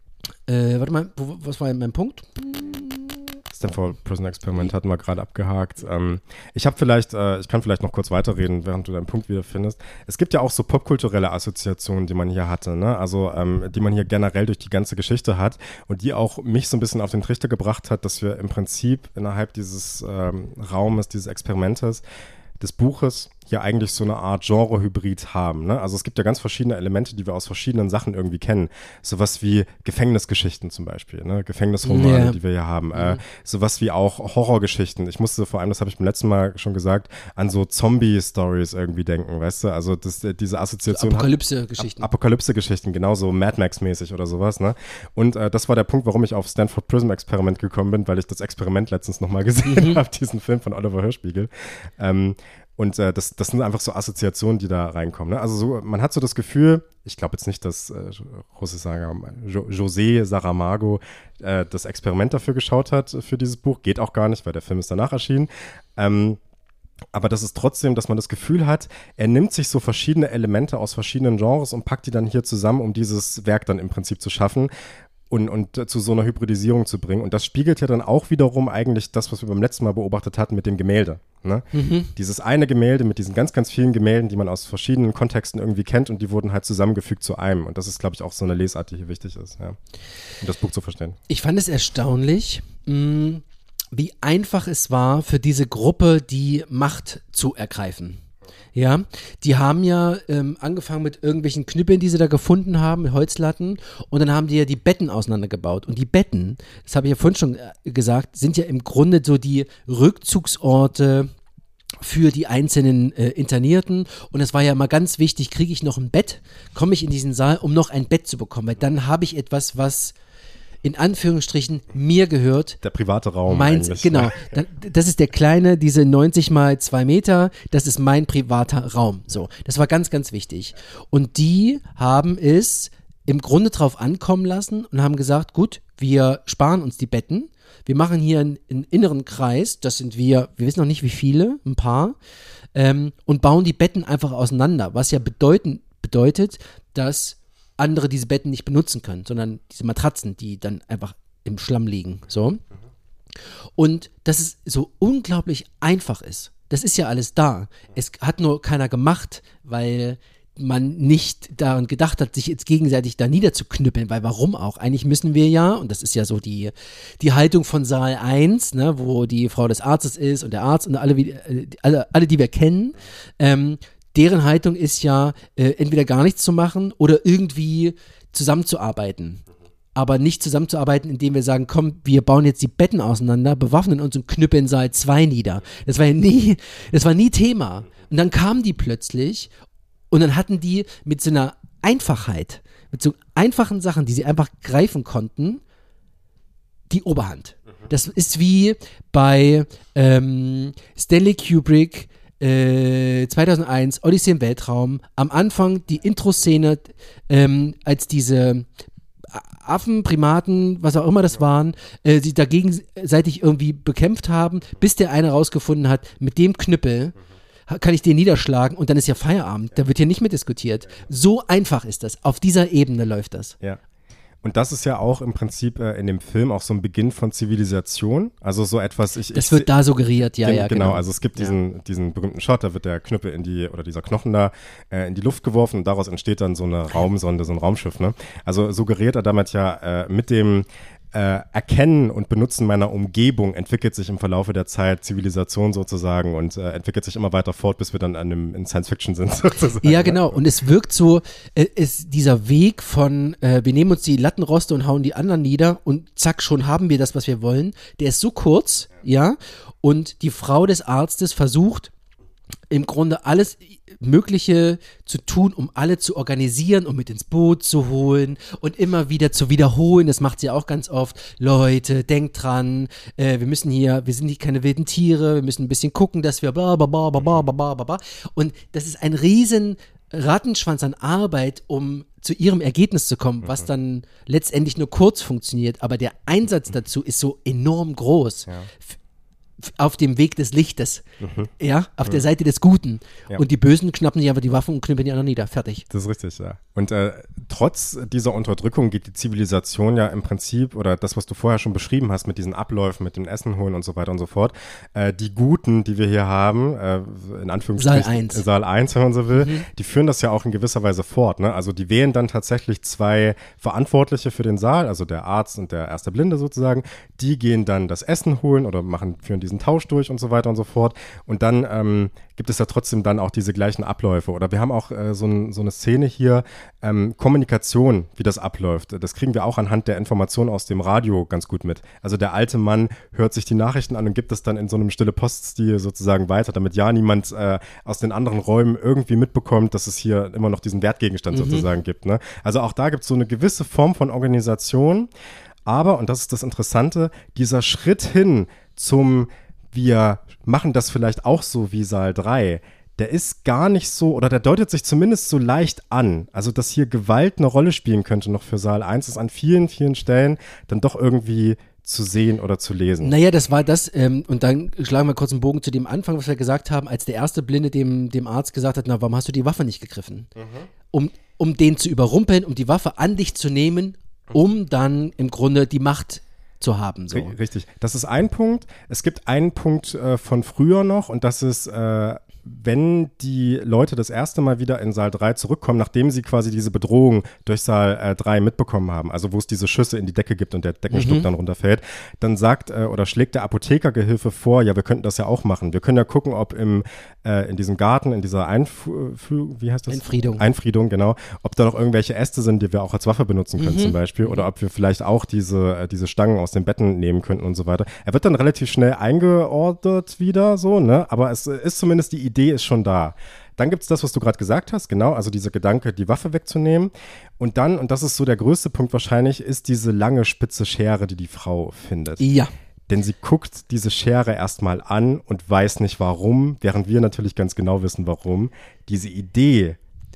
äh, warte mal, wo, was war mein Punkt? Stanford Prison Experiment hatten wir gerade abgehakt. Ähm, ich habe vielleicht, äh, ich kann vielleicht noch kurz weiterreden, während du deinen Punkt wiederfindest. Es gibt ja auch so popkulturelle Assoziationen, die man hier hatte, ne? Also ähm, die man hier generell durch die ganze Geschichte hat und die auch mich so ein bisschen auf den Trichter gebracht hat, dass wir im Prinzip innerhalb dieses ähm, Raumes, dieses Experimentes, des Buches hier eigentlich so eine Art Genre-Hybrid haben. Ne? Also es gibt ja ganz verschiedene Elemente, die wir aus verschiedenen Sachen irgendwie kennen. Sowas wie Gefängnisgeschichten zum Beispiel, ne? Gefängnisromane, ja. die wir hier haben. Mhm. Äh, sowas wie auch Horrorgeschichten. Ich musste vor allem, das habe ich beim letzten Mal schon gesagt, an so Zombie-Stories irgendwie denken, weißt du? Also das, diese Assoziation. Apokalypse-Geschichten. Ap- Apokalypse-Geschichten, genau so Mad Max-mäßig oder sowas. Ne? Und äh, das war der Punkt, warum ich auf Stanford Prison Experiment gekommen bin, weil ich das Experiment letztens nochmal gesehen mhm. habe, diesen Film von Oliver Hirschbiegel. Ähm, Und äh, das, das sind einfach so Assoziationen, die da reinkommen. Ne? Also so, man hat so das Gefühl, ich glaube jetzt nicht, dass äh, José Saramago äh, das Experiment dafür geschaut hat, für dieses Buch. Geht auch gar nicht, weil der Film ist danach erschienen. Ähm, aber das ist trotzdem, dass man das Gefühl hat, er nimmt sich so verschiedene Elemente aus verschiedenen Genres und packt die dann hier zusammen, um dieses Werk dann im Prinzip zu schaffen. Und, und zu so einer Hybridisierung zu bringen. Und das spiegelt ja dann auch wiederum eigentlich das, was wir beim letzten Mal beobachtet hatten mit dem Gemälde. Ne? Mhm. Dieses eine Gemälde mit diesen ganz, ganz vielen Gemälden, die man aus verschiedenen Kontexten irgendwie kennt und die wurden halt zusammengefügt zu einem. Und das ist, glaube ich, auch so eine Lesart, die hier wichtig ist, ja, um das Buch zu verstehen. Ich fand es erstaunlich, mh, wie einfach es war, für diese Gruppe die Macht zu ergreifen. Ja, die haben ja ähm, angefangen mit irgendwelchen Knüppeln, die sie da gefunden haben, mit Holzlatten, und dann haben die ja die Betten auseinandergebaut. Und die Betten, das habe ich ja vorhin schon äh, gesagt, sind ja im Grunde so die Rückzugsorte für die einzelnen äh, Internierten. Und es war ja immer ganz wichtig, kriege ich noch ein Bett, komme ich in diesen Saal, um noch ein Bett zu bekommen, weil dann habe ich etwas, was in Anführungsstrichen mir gehört. Der private Raum. Meins, genau. Das ist der kleine, diese neunzig mal zwei Meter, das ist mein privater Raum. So, das war ganz, ganz wichtig. Und die haben es im Grunde drauf ankommen lassen und haben gesagt, gut, wir sparen uns die Betten Wir machen hier einen, einen inneren Kreis, das sind wir, wir wissen noch nicht wie viele, ein paar, ähm, und bauen die Betten einfach auseinander, was ja bedeuten, bedeutet, dass andere diese Betten nicht benutzen können, sondern diese Matratzen, die dann einfach im Schlamm liegen, so. Und dass es so unglaublich einfach ist. Das ist ja alles da. Es hat nur keiner gemacht, weil man nicht daran gedacht hat, sich jetzt gegenseitig da niederzuknüppeln, weil warum auch? Eigentlich müssen wir ja, und das ist ja so die, die Haltung von Saal eins, ne, wo die Frau des Arztes ist und der Arzt und alle, alle, alle die wir kennen, ähm, deren Haltung ist ja, äh, entweder gar nichts zu machen oder irgendwie zusammenzuarbeiten. Aber nicht zusammenzuarbeiten, indem wir sagen, komm, wir bauen jetzt die Betten auseinander, bewaffnen uns und knüppeln Saal zwei nieder. Das war ja nie, das war nie Thema. Und dann kamen die plötzlich und dann hatten die mit so einer Einfachheit, mit so einfachen Sachen, die sie einfach greifen konnten, die Oberhand. Das ist wie bei ähm, Stanley Kubrick äh, zweitausendeins, Odyssee im Weltraum, am Anfang die Intro-Szene, ähm, als diese Affen, Primaten, was auch immer das waren, äh, sie da gegenseitig irgendwie bekämpft haben, bis der eine rausgefunden hat, mit dem Knüppel kann ich den niederschlagen und dann ist ja Feierabend. Da wird hier nicht mehr diskutiert. So einfach ist das. Auf dieser Ebene läuft das. Ja. Und das ist ja auch im Prinzip äh, in dem Film auch so ein Beginn von Zivilisation. Also so etwas, ich. Das ich, wird da suggeriert, ja, gen- ja. Genau, genau. also es gibt ja. diesen, diesen berühmten Shot, da wird der Knüppel in die, oder dieser Knochen da äh, in die Luft geworfen und daraus entsteht dann so eine Raumsonde, so ein Raumschiff, ne? Also suggeriert er damit ja äh, mit dem Äh, Erkennen und Benutzen meiner Umgebung entwickelt sich im Verlaufe der Zeit Zivilisation sozusagen und äh, entwickelt sich immer weiter fort, bis wir dann an einem, in Science Fiction sind sozusagen. Ja, genau. Und es wirkt so, äh, ist dieser Weg von, äh, wir nehmen uns die Lattenroste und hauen die anderen nieder und zack, schon haben wir das, was wir wollen. Der ist so kurz, ja. Und die Frau des Arztes versucht im Grunde alles Mögliche zu tun, um alle zu organisieren, um mit ins Boot zu holen und immer wieder zu wiederholen. Das macht sie auch ganz oft. Leute, denkt dran, äh, wir müssen hier, wir sind nicht keine wilden Tiere, wir müssen ein bisschen gucken, dass wir bla bla bla bla bla bla bla bla. Und das ist ein riesen Rattenschwanz an Arbeit, um zu ihrem Ergebnis zu kommen, was dann letztendlich nur kurz funktioniert. Aber der Einsatz dazu ist so enorm groß. Ja. Auf dem Weg des Lichtes, Mhm. ja, auf Mhm. der Seite des Guten. Ja. Und die Bösen knappen sich einfach die Waffen und knüppeln die anderen nieder. Fertig. Das ist richtig, ja. Und äh, trotz dieser Unterdrückung geht die Zivilisation ja im Prinzip, oder das, was du vorher schon beschrieben hast, mit diesen Abläufen, mit dem Essen holen und so weiter und so fort, äh, die Guten, die wir hier haben, äh, in Anführungsstrichen Saal eins. Saal eins, wenn man so will, Mhm. die führen das ja auch in gewisser Weise fort. Ne? Also die wählen dann tatsächlich zwei Verantwortliche für den Saal, also der Arzt und der erste Blinde sozusagen, die gehen dann das Essen holen oder machen, führen diesen Tausch durch und so weiter und so fort. Und dann ähm, gibt es ja trotzdem dann auch diese gleichen Abläufe. Oder wir haben auch äh, so, ein, so eine Szene hier, ähm, Kommunikation, wie das abläuft. Das kriegen wir auch anhand der Informationen aus dem Radio ganz gut mit. Also der alte Mann hört sich die Nachrichten an und gibt es dann in so einem stille Poststil sozusagen weiter, damit ja niemand äh, aus den anderen Räumen irgendwie mitbekommt, dass es hier immer noch diesen Wertgegenstand Mhm. sozusagen gibt. Ne? Also auch da gibt es so eine gewisse Form von Organisation. Aber, und das ist das Interessante, dieser Schritt hin zum wir machen das vielleicht auch so wie Saal drei, der ist gar nicht so, oder der deutet sich zumindest so leicht an. Also, dass hier Gewalt eine Rolle spielen könnte noch für Saal eins, ist an vielen, vielen Stellen dann doch irgendwie zu sehen oder zu lesen. Naja, das war das, ähm, und dann schlagen wir kurz einen Bogen zu dem Anfang, was wir gesagt haben, als der erste Blinde dem, dem Arzt gesagt hat, na, warum hast du die Waffe nicht gegriffen? Mhm. Um, um den zu überrumpeln, um die Waffe an dich zu nehmen, um dann im Grunde die Macht zu haben. So. Richtig. Das ist ein Punkt. Es gibt einen Punkt äh, von früher noch und das ist, äh, wenn die Leute das erste Mal wieder in Saal drei zurückkommen, nachdem sie quasi diese Bedrohung durch Saal äh, drei mitbekommen haben, also wo es diese Schüsse in die Decke gibt und der Deckenstuck Mhm. dann runterfällt, dann sagt äh, oder schlägt der Apothekergehilfe vor, ja, wir könnten das ja auch machen. Wir können ja gucken, ob im, äh, in diesem Garten, in dieser Einf- wie heißt das? Einfriedung. Einfriedung, genau, ob da noch irgendwelche Äste sind, die wir auch als Waffe benutzen können Mhm. zum Beispiel, oder ob wir vielleicht auch diese, äh, diese Stangen aus den Betten nehmen könnten und so weiter. Er wird dann relativ schnell eingeordnet wieder, so, ne, aber es ist zumindest, die Idee ist schon da. Dann gibt es das, was du gerade gesagt hast, genau, also dieser Gedanke, die Waffe wegzunehmen. Und dann, und das ist so der größte Punkt wahrscheinlich, ist diese lange spitze Schere, die die Frau findet. Ja. Denn sie guckt diese Schere erstmal an und weiß nicht warum, während wir natürlich ganz genau wissen, warum. Diese Idee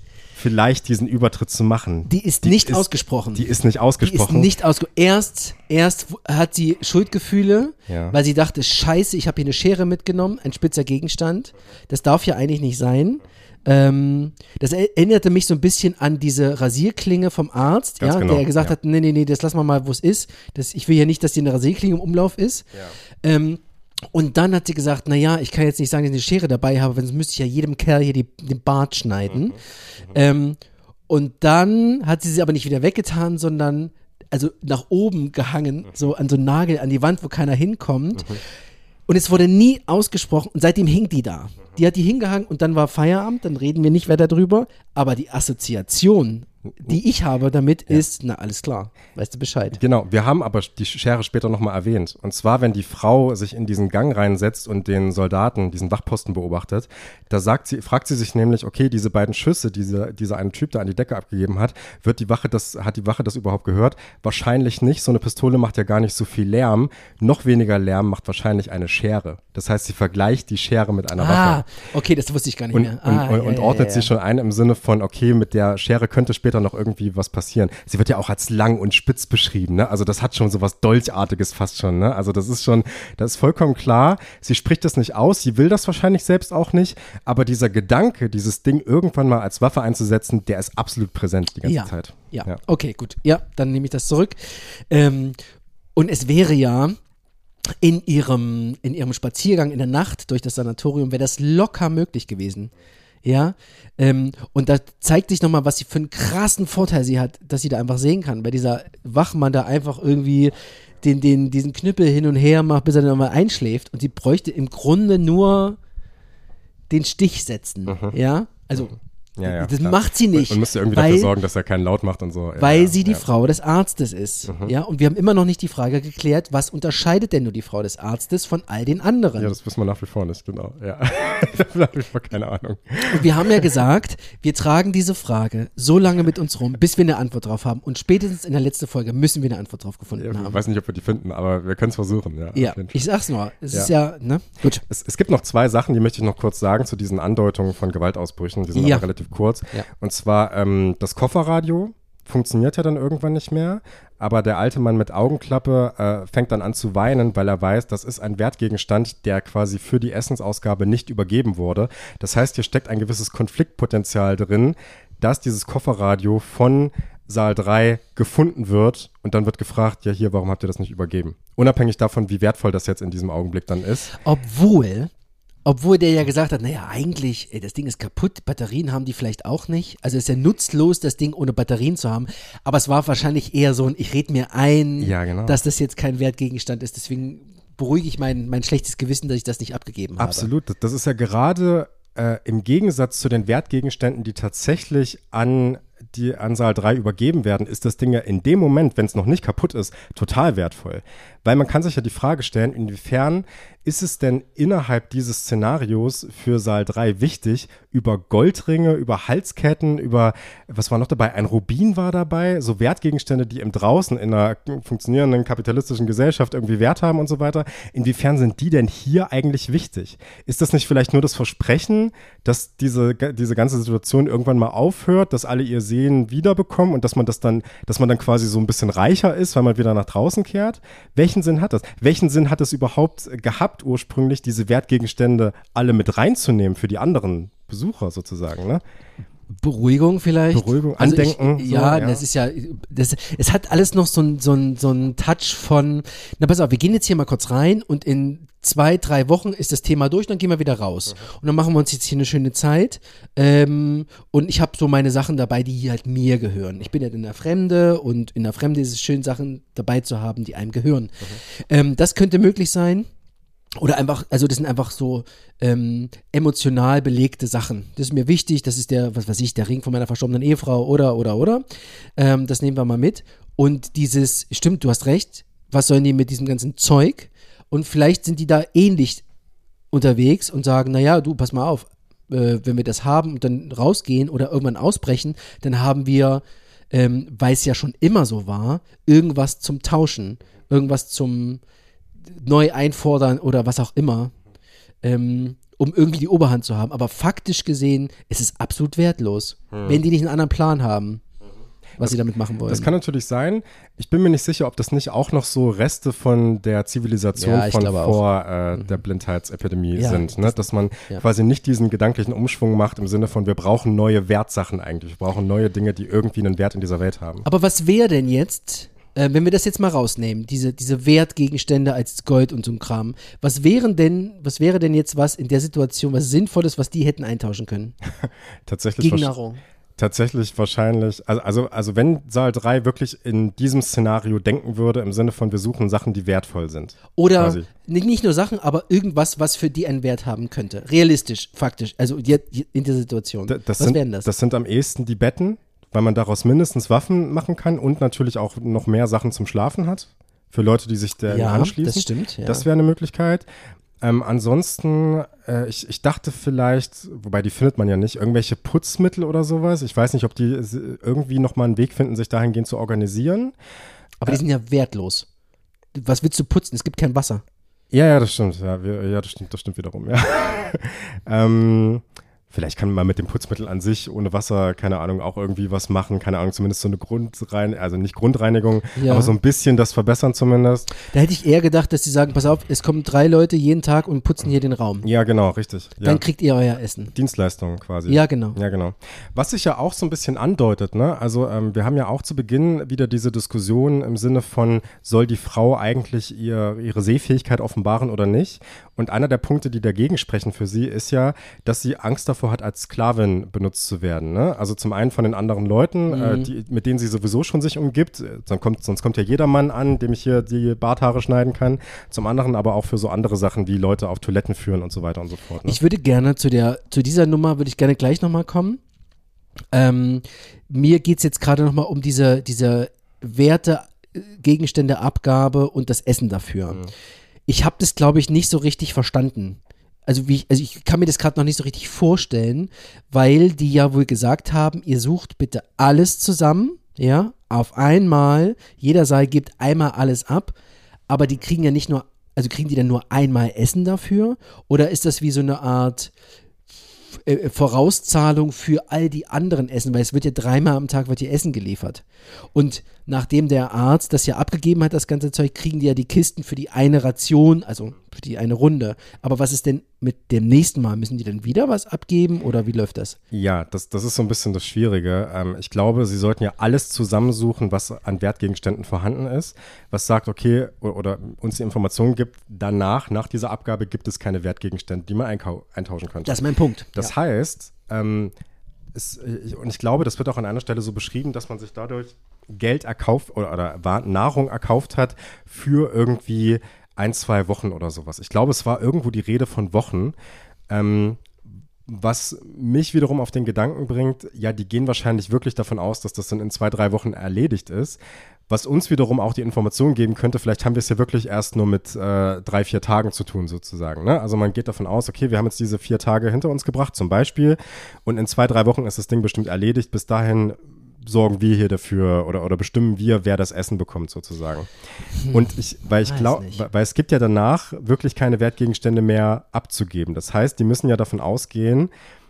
vielleicht diesen Übertritt zu machen. Die ist die nicht ist, ausgesprochen. Die ist nicht ausgesprochen. Die ist nicht ausgesprochen. Erst, erst hat sie Schuldgefühle, ja. weil sie dachte, scheiße, ich habe hier eine Schere mitgenommen, ein spitzer Gegenstand. Das darf ja eigentlich nicht sein. Ähm, das erinnerte mich so ein bisschen an diese Rasierklinge vom Arzt, ja, genau, der gesagt ja. hat, nee, nee, nee, das lassen wir mal, wo es ist. Das, ich will ja nicht, dass hier eine Rasierklinge im Umlauf ist. Ja. Ähm, und dann hat sie gesagt, naja, ich kann jetzt nicht sagen, dass ich eine Schere dabei habe, sonst müsste ich ja jedem Kerl hier die, den Bart schneiden. Mhm. Mhm. Ähm, und dann hat sie sie aber nicht wieder weggetan, sondern also nach oben gehangen, mhm. so an so einen Nagel an die Wand, wo keiner hinkommt. Mhm. Und es wurde nie ausgesprochen und seitdem hing die da. Die hat die hingehangen und dann war Feierabend, dann reden wir nicht weiter drüber. Aber die Assoziation, die ich habe damit, ja. ist, na alles klar, weißt du Bescheid. Genau, wir haben aber die Schere später nochmal erwähnt. Und zwar, wenn die Frau sich in diesen Gang reinsetzt und den Soldaten, diesen Wachposten beobachtet, da sagt sie, fragt sie sich nämlich, okay, diese beiden Schüsse, die diese, dieser eine Typ da an die Decke abgegeben hat, wird die Wache das, hat die Wache das überhaupt gehört? Wahrscheinlich nicht. So eine Pistole macht ja gar nicht so viel Lärm. Noch weniger Lärm macht wahrscheinlich eine Schere. Das heißt, sie vergleicht die Schere mit einer ah, Waffe. Okay, das wusste ich gar nicht und, mehr. Und, ah, und, ja, und ja, ordnet ja, sie ja. schon ein im Sinne von, okay, mit der Schere könnte später noch irgendwie was passieren. Sie wird ja auch als lang und spitz beschrieben, ne? Also das hat schon so was Dolchartiges fast schon, ne? Also das ist schon, das ist vollkommen klar. Sie spricht das nicht aus, sie will das wahrscheinlich selbst auch nicht, aber dieser Gedanke, dieses Ding irgendwann mal als Waffe einzusetzen, der ist absolut präsent die ganze ja, Zeit. Ja, ja, okay, gut. Ja, dann nehme ich das zurück. Ähm, und es wäre ja in ihrem, in ihrem Spaziergang in der Nacht durch das Sanatorium, wäre das locker möglich gewesen. Ja, ähm, und da zeigt sich nochmal, was sie für einen krassen Vorteil sie hat, dass sie da einfach sehen kann, weil dieser Wachmann da einfach irgendwie den, den, diesen Knüppel hin und her macht, bis er dann mal einschläft und sie bräuchte im Grunde nur den Stich setzen, mhm. ja, also Ja, ja, das klar. macht sie nicht. Und, und müsste irgendwie weil, dafür sorgen, dass er keinen Laut macht und so. Weil ja, sie die ja. Frau des Arztes ist. Mhm. Ja, und wir haben immer noch nicht die Frage geklärt, was unterscheidet denn nur die Frau des Arztes von all den anderen? Ja, das wissen wir nach wie vor nicht, genau. Ja. Ich habe nach wie vor keine Ahnung. Und wir haben ja gesagt, wir tragen diese Frage so lange mit uns rum, bis wir eine Antwort drauf haben. Und spätestens in der letzten Folge müssen wir eine Antwort drauf gefunden ja, haben. Ich weiß nicht, ob wir die finden, aber wir können es versuchen. Ja, ja ich sag's nur. Es ja. ist ja, ne? Gut. Es, es gibt noch zwei Sachen, die möchte ich noch kurz sagen zu diesen Andeutungen von Gewaltausbrüchen. Die sind ja. aber relativ kurz. Ja. Und zwar ähm, das Kofferradio funktioniert ja dann irgendwann nicht mehr, aber der alte Mann mit Augenklappe äh, fängt dann an zu weinen, weil er weiß, das ist ein Wertgegenstand, der quasi für die Essensausgabe nicht übergeben wurde. Das heißt, hier steckt ein gewisses Konfliktpotenzial drin, dass dieses Kofferradio von Saal drei gefunden wird und dann wird gefragt, ja hier, warum habt ihr das nicht übergeben? Unabhängig davon, wie wertvoll das jetzt in diesem Augenblick dann ist. Obwohl... Obwohl der ja gesagt hat, naja, eigentlich, ey, das Ding ist kaputt, Batterien haben die vielleicht auch nicht. Also ist ja nutzlos, das Ding ohne Batterien zu haben. Aber es war wahrscheinlich eher so ein, ich rede mir ein, ja, genau. dass das jetzt kein Wertgegenstand ist. Deswegen beruhige ich mein, mein schlechtes Gewissen, dass ich das nicht abgegeben habe. Absolut. Das ist ja gerade äh, im Gegensatz zu den Wertgegenständen, die tatsächlich an die an Saal drei übergeben werden, ist das Ding ja in dem Moment, wenn es noch nicht kaputt ist, total wertvoll. Weil man kann sich ja die Frage stellen, inwiefern ist es denn innerhalb dieses Szenarios für Saal drei wichtig, über Goldringe, über Halsketten, über, was war noch dabei, ein Rubin war dabei, so Wertgegenstände, die im Draußen in einer funktionierenden kapitalistischen Gesellschaft irgendwie Wert haben und so weiter, inwiefern sind die denn hier eigentlich wichtig? Ist das nicht vielleicht nur das Versprechen, dass diese, diese ganze Situation irgendwann mal aufhört, dass alle ihr Sehen wiederbekommen und dass man das dann, dass man dann quasi so ein bisschen reicher ist, weil man wieder nach draußen kehrt? Welchen Sinn hat das? Welchen Sinn hat es überhaupt gehabt, ursprünglich diese Wertgegenstände alle mit reinzunehmen für die anderen Besucher sozusagen, ne? Beruhigung vielleicht. Beruhigung, also Andenken. Ich, so, ja, ja, das ist ja, das, es hat alles noch so ein so ein, so ein Touch von, na pass auf, wir gehen jetzt hier mal kurz rein und in zwei, drei Wochen ist das Thema durch, dann gehen wir wieder raus. Mhm. Und dann machen wir uns jetzt hier eine schöne Zeit. Ähm, und ich habe so meine Sachen dabei, die halt mir gehören. Ich bin ja in der Fremde und in der Fremde ist es schön, Sachen dabei zu haben, die einem gehören. Mhm. Ähm, das könnte möglich sein. Oder einfach, also das sind einfach so ähm, emotional belegte Sachen. Das ist mir wichtig, das ist der, was weiß ich, der Ring von meiner verstorbenen Ehefrau oder, oder, oder. Ähm, das nehmen wir mal mit. Und dieses, stimmt, du hast recht, was sollen die mit diesem ganzen Zeug? Und vielleicht sind die da ähnlich unterwegs und sagen, naja, du, pass mal auf, äh, wenn wir das haben und dann rausgehen oder irgendwann ausbrechen, dann haben wir, ähm, weil es ja schon immer so war, irgendwas zum Tauschen, irgendwas zum neu einfordern oder was auch immer. Ähm, um irgendwie die Oberhand zu haben. Aber faktisch gesehen ist es absolut wertlos, hm. wenn die nicht einen anderen Plan haben, was das, sie damit machen wollen. Das kann natürlich sein. Ich bin mir nicht sicher, ob das nicht auch noch so Reste von der Zivilisation ja, von vor äh, mhm. der Blindheitsepidemie ja, sind. Ne? Dass man ja. quasi nicht diesen gedanklichen Umschwung macht im Sinne von, wir brauchen neue Wertsachen eigentlich. Wir brauchen neue Dinge, die irgendwie einen Wert in dieser Welt haben. Aber was wäre denn jetzt, äh, wenn wir das jetzt mal rausnehmen, diese, diese Wertgegenstände als Gold und so ein Kram, was wären denn, was wäre denn jetzt was in der Situation, was Sinnvolles, was die hätten eintauschen können? Tatsächlich Gegen Nahrung. Tatsächlich wahrscheinlich, also, also, also wenn Saal drei wirklich in diesem Szenario denken würde, im Sinne von, wir suchen Sachen, die wertvoll sind. Oder quasi. nicht, nicht nur Sachen, aber irgendwas, was für die einen Wert haben könnte. Realistisch, faktisch, also in dieser Situation. D- das was sind, wären das? Das sind am ehesten die Betten, weil man daraus mindestens Waffen machen kann und natürlich auch noch mehr Sachen zum Schlafen hat. Für Leute, die sich der ja, anschließen. Das stimmt, ja. Das wäre eine Möglichkeit. Ähm, ansonsten, äh, ich, ich dachte vielleicht, wobei die findet man ja nicht, irgendwelche Putzmittel oder sowas. Ich weiß nicht, ob die irgendwie nochmal einen Weg finden, sich dahingehend zu organisieren. Aber die äh, sind ja wertlos. Was willst du putzen? Es gibt kein Wasser. Ja, ja, das stimmt. Ja, wir, ja das stimmt, das stimmt wiederum, ja. ähm, Vielleicht kann man mit dem Putzmittel an sich ohne Wasser, keine Ahnung, auch irgendwie was machen. Keine Ahnung, zumindest so eine Grundreinigung, also nicht Grundreinigung, ja. aber so ein bisschen das verbessern zumindest. Da hätte ich eher gedacht, dass die sagen, pass auf, es kommen drei Leute jeden Tag und putzen hier den Raum. Ja, genau, richtig. Dann ja. kriegt ihr euer Essen. Dienstleistung quasi. Ja, genau. Ja, genau. Was sich ja auch so ein bisschen andeutet, ne? Also ähm, wir haben ja auch zu Beginn wieder diese Diskussion im Sinne von, soll die Frau eigentlich ihr, ihre Sehfähigkeit offenbaren oder nicht? Und einer der Punkte, die dagegen sprechen für sie, ist ja, dass sie Angst davor hat, als Sklavin benutzt zu werden. Ne? Also zum einen von den anderen Leuten, mhm. äh, die, mit denen sie sowieso schon sich umgibt. Sonst kommt, sonst kommt ja jeder Mann an, dem ich hier die Barthaare schneiden kann. Zum anderen aber auch für so andere Sachen, wie Leute auf Toiletten führen und so weiter und so fort. Ne? Ich würde gerne zu der, zu dieser Nummer, würde ich gerne gleich nochmal kommen. Ähm, mir geht es jetzt gerade nochmal um diese, diese Werte, Gegenstände, Abgabe und das Essen dafür. Mhm. Ich habe das, glaube ich, nicht so richtig verstanden. Also, wie ich, also ich kann mir das gerade noch nicht so richtig vorstellen, weil die ja wohl gesagt haben, ihr sucht bitte alles zusammen, ja, auf einmal, jeder Saal gibt einmal alles ab, aber die kriegen ja nicht nur, also kriegen die dann nur einmal Essen dafür oder ist das wie so eine Art äh, Vorauszahlung für all die anderen Essen, weil es wird ja dreimal am Tag wird hier Essen geliefert und nachdem der Arzt das ja abgegeben hat, das ganze Zeug, kriegen die ja die Kisten für die eine Ration, also für die eine Runde. Aber was ist denn mit dem nächsten Mal? Müssen die dann wieder was abgeben oder wie läuft das? Ja, das, das ist so ein bisschen das Schwierige. Ähm, ich glaube, sie sollten ja alles zusammensuchen, was an Wertgegenständen vorhanden ist, was sagt, okay, oder, oder uns die Information gibt, danach, nach dieser Abgabe gibt es keine Wertgegenstände, die man einkau- eintauschen könnte. Das ist mein Punkt. Das ja. heißt, ähm, es, und ich glaube, das wird auch an einer Stelle so beschrieben, dass man sich dadurch Geld erkauft oder, oder Nahrung erkauft hat für irgendwie ein, zwei Wochen oder sowas. Ich glaube, es war irgendwo die Rede von Wochen, ähm, was mich wiederum auf den Gedanken bringt, ja, die gehen wahrscheinlich wirklich davon aus, dass das dann in zwei, drei Wochen erledigt ist, was uns wiederum auch die Information geben könnte, vielleicht haben wir es ja wirklich erst nur mit äh, drei, vier Tagen zu tun sozusagen. Ne? Also man geht davon aus, okay, wir haben jetzt diese vier Tage hinter uns gebracht zum Beispiel und in zwei, drei Wochen ist das Ding bestimmt erledigt. Bis dahin sorgen wir hier dafür oder, oder bestimmen wir, wer das Essen bekommt sozusagen. Hm. Und ich, weil ich glaube, weil es gibt ja danach wirklich keine Wertgegenstände mehr abzugeben. Das heißt, die müssen ja davon ausgehen,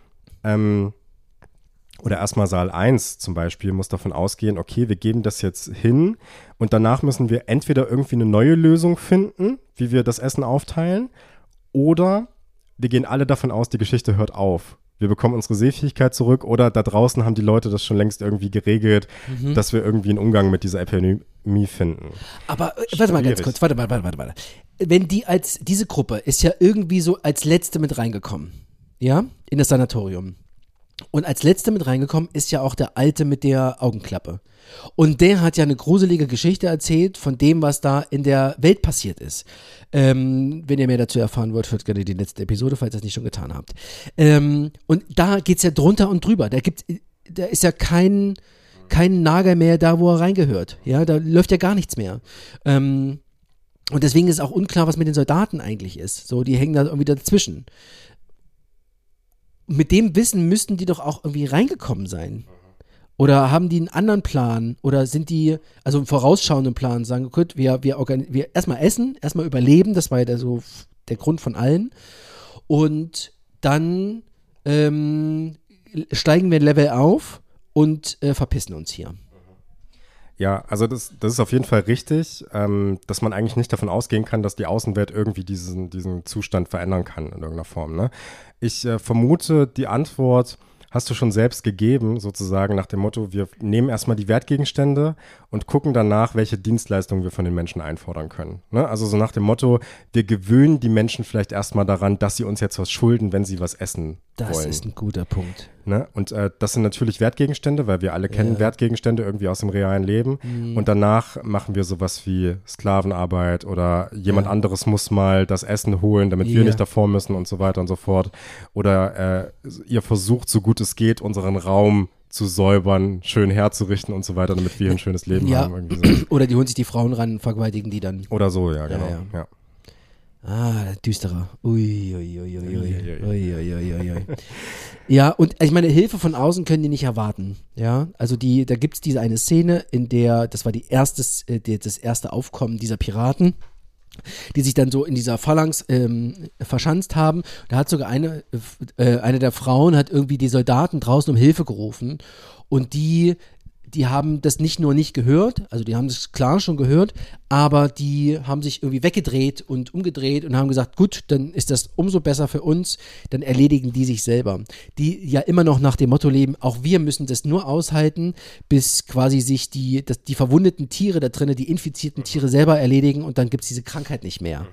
ähm, oder erstmal Saal eins zum Beispiel muss davon ausgehen, okay, wir geben das jetzt hin und danach müssen wir entweder irgendwie eine neue Lösung finden, wie wir das Essen aufteilen, oder wir gehen alle davon aus, die Geschichte hört auf. Wir bekommen unsere Sehfähigkeit zurück oder da draußen haben die Leute das schon längst irgendwie geregelt, mhm. dass wir irgendwie einen Umgang mit dieser Epidemie finden. Aber äh, warte mal ganz kurz, warte, warte, warte, warte, warte. Wenn die als, diese Gruppe ist ja irgendwie so als Letzte mit reingekommen, ja, in das Sanatorium. Und als Letzte mit reingekommen ist ja auch der Alte mit der Augenklappe. Und der hat ja eine gruselige Geschichte erzählt von dem, was da in der Welt passiert ist. Ähm, wenn ihr mehr dazu erfahren wollt, hört gerne die letzte Episode, falls ihr das nicht schon getan habt. Ähm, und da geht es ja drunter und drüber. Da gibt's, da ist ja kein, kein Nagel mehr da, wo er reingehört. Ja, da läuft ja gar nichts mehr. Ähm, und deswegen ist auch unklar, was mit den Soldaten eigentlich ist. So, die hängen da irgendwie dazwischen. Mit dem Wissen müssten die doch auch irgendwie reingekommen sein. Oder haben die einen anderen Plan? Oder sind die, also einen vorausschauenden Plan, sagen, gut, wir, wir, organi- wir erstmal essen, erstmal überleben, das war ja der, so der Grund von allen. Und dann ähm, steigen wir ein Level auf und äh, verpissen uns hier. Ja, also das, das ist auf jeden Fall richtig, ähm, dass man eigentlich nicht davon ausgehen kann, dass die Außenwelt irgendwie diesen, diesen Zustand verändern kann in irgendeiner Form. Ne? Ich äh, vermute, die Antwort hast du schon selbst gegeben, sozusagen nach dem Motto, wir nehmen erstmal die Wertgegenstände und gucken danach, welche Dienstleistungen wir von den Menschen einfordern können. Ne? Also so nach dem Motto, wir gewöhnen die Menschen vielleicht erstmal daran, dass sie uns jetzt was schulden, wenn sie was essen Das wollen. ist ein guter Punkt. Ne? Und äh, das sind natürlich Wertgegenstände, weil wir alle kennen Ja. Wertgegenstände irgendwie aus dem realen Leben. Mhm. Und danach machen wir sowas wie Sklavenarbeit oder jemand Ja. anderes muss mal das Essen holen, damit wir Ja. nicht davor müssen und so weiter und so fort. Oder äh, ihr versucht, so gut es geht, unseren Raum zu säubern, schön herzurichten und so weiter, damit wir ein schönes Leben Ja. haben. Irgendwie so. Oder die holen sich die Frauen ran, vergewaltigen die dann. Oder so, ja, genau. ja. Ja. Ah, düsterer. Ui, ui, ui, ui, ui. Ui, ui, Ui, ui, ui, ui, ui. Ja, und ich meine, Hilfe von außen können die nicht erwarten. Ja, also die, da gibt es diese eine Szene, in der, das war die erste, äh, die, das erste Aufkommen dieser Piraten, die sich dann so in dieser Phalanx ähm, verschanzt haben. Da hat sogar eine, äh, eine der Frauen hat irgendwie die Soldaten draußen um Hilfe gerufen und die die haben das nicht nur nicht gehört, also die haben das klar schon gehört, aber die haben sich irgendwie weggedreht und umgedreht und haben gesagt, gut, dann ist das umso besser für uns, dann erledigen die sich selber. Die ja immer noch nach dem Motto leben, auch wir müssen das nur aushalten, bis quasi sich die, das, die verwundeten Tiere da drinnen, die infizierten Tiere selber erledigen und dann gibt es diese Krankheit nicht mehr.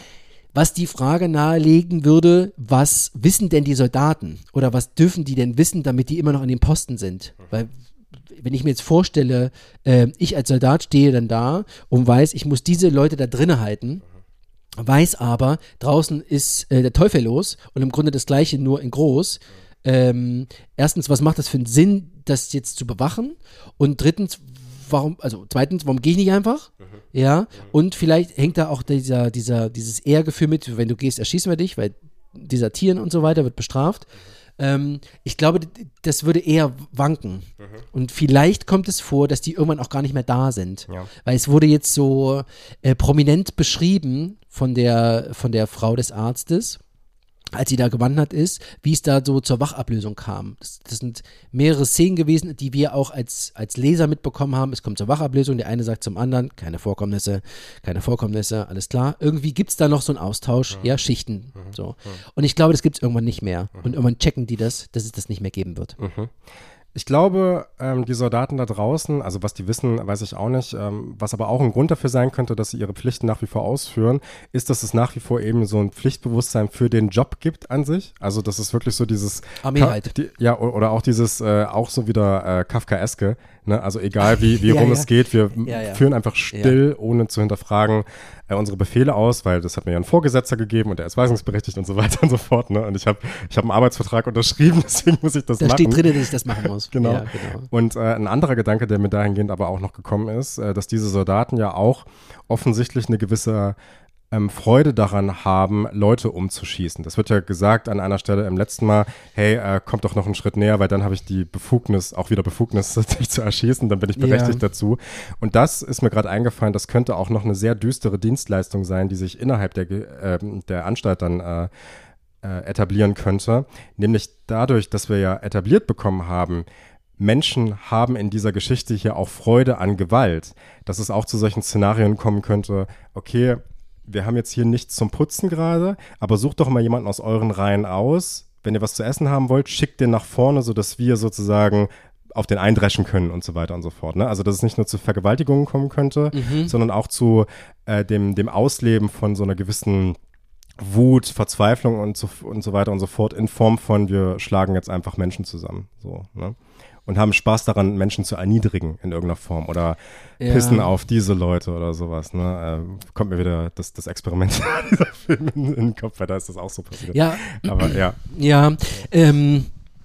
Was die Frage nahelegen würde, was wissen denn die Soldaten oder was dürfen die denn wissen, damit die immer noch an den Posten sind? Weil wenn ich mir jetzt vorstelle, äh, ich als Soldat stehe dann da und weiß, ich muss diese Leute da drinnen halten, weiß aber, draußen ist äh, der Teufel los und im Grunde das Gleiche nur in groß. Ähm, erstens, was macht das für einen Sinn, das jetzt zu bewachen? Und drittens, warum, also zweitens, warum gehe ich nicht einfach? Mhm. Ja, und vielleicht hängt da auch dieser, dieser, dieses Ehrgefühl mit, wenn du gehst, erschießen wir dich, weil desertieren und so weiter wird bestraft. Ähm, ich glaube, das würde eher wanken. Mhm. Und vielleicht kommt es vor, dass die irgendwann auch gar nicht mehr da sind. Ja. Weil es wurde jetzt so äh, prominent beschrieben von der, von der Frau des Arztes, als sie da gewandert ist, wie es da so zur Wachablösung kam. Das, das sind mehrere Szenen gewesen, die wir auch als, als Leser mitbekommen haben. Es kommt zur Wachablösung, der eine sagt zum anderen, keine Vorkommnisse, keine Vorkommnisse, alles klar. Irgendwie gibt es da noch so einen Austausch, ja, ja Schichten. Mhm. So. Und ich glaube, das gibt es irgendwann nicht mehr. Mhm. Und irgendwann checken die das, dass es das nicht mehr geben wird. Mhm. Ich glaube, ähm, die Soldaten da draußen, also was die wissen, weiß ich auch nicht, ähm, was aber auch ein Grund dafür sein könnte, dass sie ihre Pflichten nach wie vor ausführen, ist, dass es nach wie vor eben so ein Pflichtbewusstsein für den Job gibt an sich. Also das ist wirklich so dieses Armee halt. Die, ja, oder auch dieses, äh, auch so wieder äh, Kafkaeske, ne? Also egal wie, wie ja, rum ja. es geht, wir ja, ja. führen einfach still, ja. ohne zu hinterfragen, äh, unsere Befehle aus, weil das hat mir ja ein Vorgesetzter gegeben und der ist weisungsberechtigt und so weiter und so fort. Ne? Und ich habe ich hab einen Arbeitsvertrag unterschrieben, deswegen muss ich das da machen. Da steht drin, dass ich das machen muss. Genau. Ja, genau. Und äh, ein anderer Gedanke, der mir dahingehend aber auch noch gekommen ist, äh, dass diese Soldaten ja auch offensichtlich eine gewisse ähm, Freude daran haben, Leute umzuschießen. Das wird ja gesagt an einer Stelle im letzten Mal, hey, äh, kommt doch noch einen Schritt näher, weil dann habe ich die Befugnis, auch wieder Befugnis, dich zu erschießen, dann bin ich berechtigt ja. dazu. Und das ist mir gerade eingefallen, das könnte auch noch eine sehr düstere Dienstleistung sein, die sich innerhalb der, äh, der Anstalt dann äh, äh, etablieren könnte. Nämlich dadurch, dass wir ja etabliert bekommen haben, Menschen haben in dieser Geschichte hier auch Freude an Gewalt, dass es auch zu solchen Szenarien kommen könnte, okay, wir haben jetzt hier nichts zum Putzen gerade, aber sucht doch mal jemanden aus euren Reihen aus. Wenn ihr was zu essen haben wollt, schickt den nach vorne, sodass wir sozusagen auf den eindreschen können und so weiter und so fort. Ne? Also, dass es nicht nur zu Vergewaltigungen kommen könnte, mhm. sondern auch zu äh, dem, dem Ausleben von so einer gewissen Wut, Verzweiflung und so, und so weiter und so fort in Form von, wir schlagen jetzt einfach Menschen zusammen. So, ne? Und haben Spaß daran, Menschen zu erniedrigen in irgendeiner Form oder ja. pissen auf diese Leute oder sowas. Ne? Äh, kommt mir wieder das, das Experiment dieser Film in, in den Kopf, weil da ist das auch so passiert. Ja. Aber ja. Ja, ähm,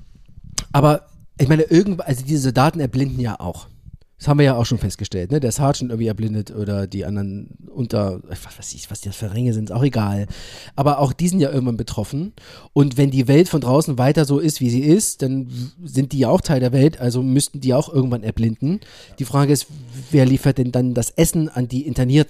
aber ich meine, irgendwann, also diese Soldaten erblinden ja auch. Das haben wir ja auch schon festgestellt, ne? Der Sergeant irgendwie erblindet oder die anderen unter, was weiß ich, was die für Ränge sind, ist auch egal. Aber auch die sind ja irgendwann betroffen. Und wenn die Welt von draußen weiter so ist, wie sie ist, dann sind die ja auch Teil der Welt, also müssten die auch irgendwann erblinden. Die Frage ist, wer liefert denn dann das Essen an die Internierten? Ja.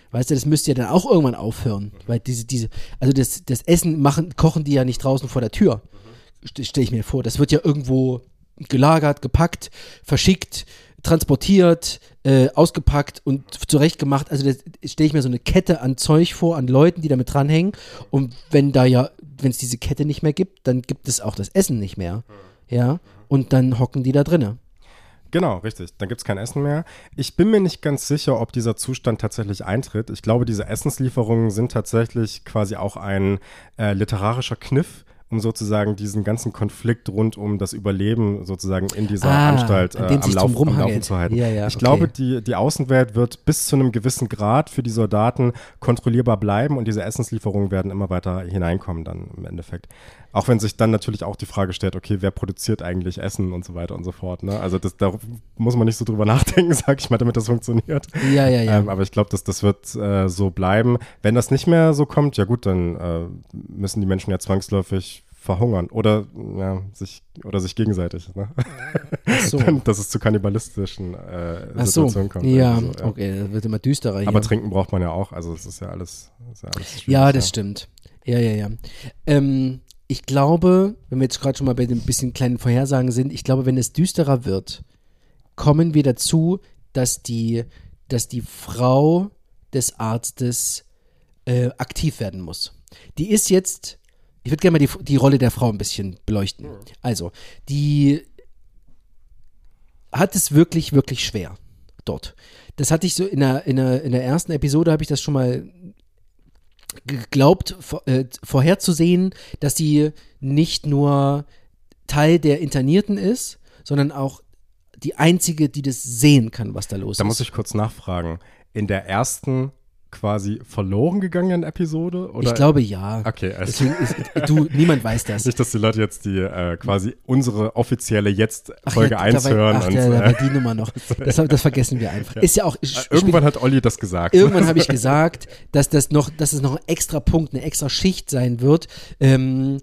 Weißt du, das müsste ja dann auch irgendwann aufhören. Weil diese, diese, also das, das Essen machen, kochen die ja nicht draußen vor der Tür. Stelle ich mir vor. Das wird ja irgendwo gelagert, gepackt, verschickt, transportiert, äh, ausgepackt und zurechtgemacht. Also das stelle ich mir so eine Kette an Zeug vor, an Leuten, die damit dranhängen. Und wenn da ja, wenn es diese Kette nicht mehr gibt, dann gibt es auch das Essen nicht mehr. Ja, und dann hocken die da drinnen. Genau, richtig. Dann gibt es kein Essen mehr. Ich bin mir nicht ganz sicher, ob dieser Zustand tatsächlich eintritt. Ich glaube, diese Essenslieferungen sind tatsächlich quasi auch ein äh, literarischer Kniff, um sozusagen diesen ganzen Konflikt rund um das Überleben sozusagen in dieser ah, Anstalt äh, am, Lauf, am Laufen zu halten. Ja, ja, ich okay. glaube, die, die Außenwelt wird bis zu einem gewissen Grad für die Soldaten kontrollierbar bleiben und diese Essenslieferungen werden immer weiter hineinkommen dann im Endeffekt. Auch wenn sich dann natürlich auch die Frage stellt, okay, wer produziert eigentlich Essen und so weiter und so fort. Ne? Also das, da muss man nicht so drüber nachdenken, sag ich mal, damit das funktioniert. Ja, ja, ja. Ähm, aber ich glaube, dass das wird äh, so bleiben. Wenn das nicht mehr so kommt, ja gut, dann äh, müssen die Menschen ja zwangsläufig verhungern oder ja, sich oder sich gegenseitig, ne? Ach so. Dass es zu kannibalistischen äh, Ach so. Situationen kommt. Ja, so, ja, okay, das wird immer düsterer hier. Aber trinken braucht man ja auch, also es ist ja alles, ist ja alles schwierig. Ja, das stimmt. Ja, ja, ja. Ähm, ich glaube, wenn wir jetzt gerade schon mal bei den bisschen kleinen Vorhersagen sind, ich glaube, wenn es düsterer wird, kommen wir dazu, dass die, dass die Frau des Arztes äh, aktiv werden muss. Die ist jetzt, ich würde gerne mal die, die Rolle der Frau ein bisschen beleuchten. Also, die hat es wirklich, wirklich schwer dort. Das hatte ich so in der, in der, in der ersten Episode, habe ich das schon mal geglaubt, vor, äh, vorherzusehen, dass sie nicht nur Teil der Internierten ist, sondern auch die einzige, die das sehen kann, was da los Da ist. muss ich kurz nachfragen. In der ersten quasi verloren gegangenen Episode? Oder? Ich glaube ja. Okay, also Deswegen ist, du, niemand weiß das. nicht, dass die Leute jetzt die äh, quasi unsere offizielle Jetzt-Folge Ach ja, eins da war, hören. Ach, und, da, da war äh, die Nummer noch. Das, das vergessen wir einfach. Ja. Ist ja auch. Irgendwann hat Olli das gesagt. Irgendwann habe ich gesagt, dass das noch, dass es noch ein extra Punkt, eine extra Schicht sein wird, ähm,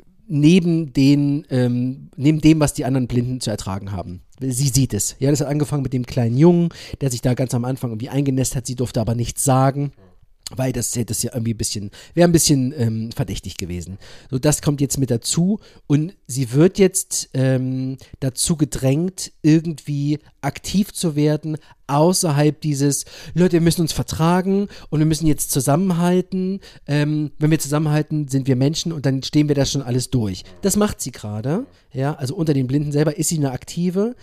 neben den, ähm, neben dem, was die anderen Blinden zu ertragen haben. Sie sieht es. Ja, das hat angefangen mit dem kleinen Jungen, der sich da ganz am Anfang irgendwie eingenässt hat. Sie durfte aber nichts sagen, weil das hätte es ja irgendwie ein bisschen, wäre ein bisschen ähm, verdächtig gewesen. So, das kommt jetzt mit dazu und sie wird jetzt ähm, dazu gedrängt, irgendwie aktiv zu werden, außerhalb dieses, Leute, wir müssen uns vertragen und wir müssen jetzt zusammenhalten. Ähm, wenn wir zusammenhalten, sind wir Menschen und dann stehen wir das schon alles durch. Das macht sie gerade, ja, also unter den Blinden selber ist sie eine Aktive,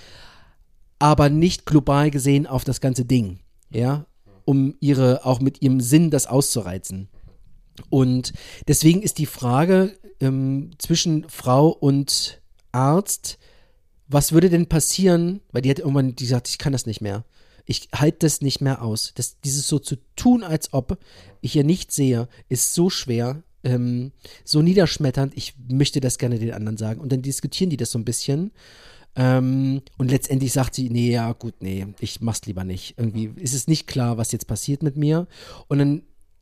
aber nicht global gesehen auf das ganze Ding, ja, um ihre, auch mit ihrem Sinn das auszureizen. Und deswegen ist die Frage ähm, zwischen Frau und Arzt, was würde denn passieren, weil die hat irgendwann die gesagt, ich kann das nicht mehr. Ich halte das nicht mehr aus. Das, dieses so zu tun, als ob ich ja nicht sehe, ist so schwer, ähm, so niederschmetternd, ich möchte das gerne den anderen sagen. Und dann diskutieren die das so ein bisschen. Ähm, und letztendlich sagt sie, nee, ja gut, nee, ich mach's lieber nicht. Irgendwie ist es nicht klar, was jetzt passiert mit mir. Und dann,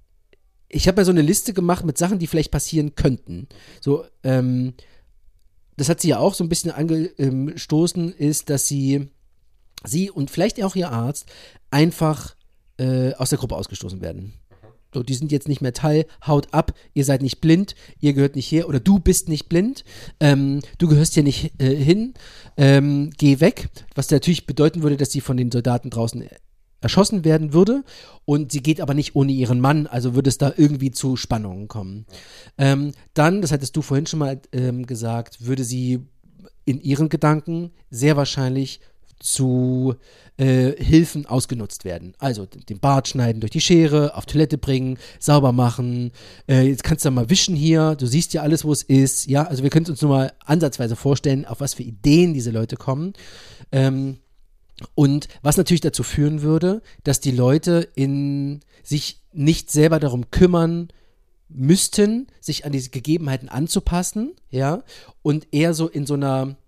ich habe ja so eine Liste gemacht mit Sachen, die vielleicht passieren könnten. So, ähm, das hat sie ja auch so ein bisschen angestoßen, ist, dass sie, sie und vielleicht auch ihr Arzt einfach äh, aus der Gruppe ausgestoßen werden. So, die sind jetzt nicht mehr Teil, haut ab, ihr seid nicht blind, ihr gehört nicht her oder du bist nicht blind, ähm, du gehörst hier nicht äh, hin, ähm, geh weg, was natürlich bedeuten würde, dass sie von den Soldaten draußen erschossen werden würde und sie geht aber nicht ohne ihren Mann, also würde es da irgendwie zu Spannungen kommen. Ähm, dann, das hattest du vorhin schon mal ähm, gesagt, würde sie in ihren Gedanken sehr wahrscheinlich zu äh, Hilfen ausgenutzt werden. Also den Bart schneiden durch die Schere, auf Toilette bringen, sauber machen, äh, jetzt kannst du mal wischen hier, du siehst ja alles, wo es ist, ja, also wir können uns nur mal ansatzweise vorstellen, auf was für Ideen diese Leute kommen. Ähm, und was natürlich dazu führen würde, dass die Leute in sich nicht selber darum kümmern müssten, sich an diese Gegebenheiten anzupassen, ja, und eher so in so einer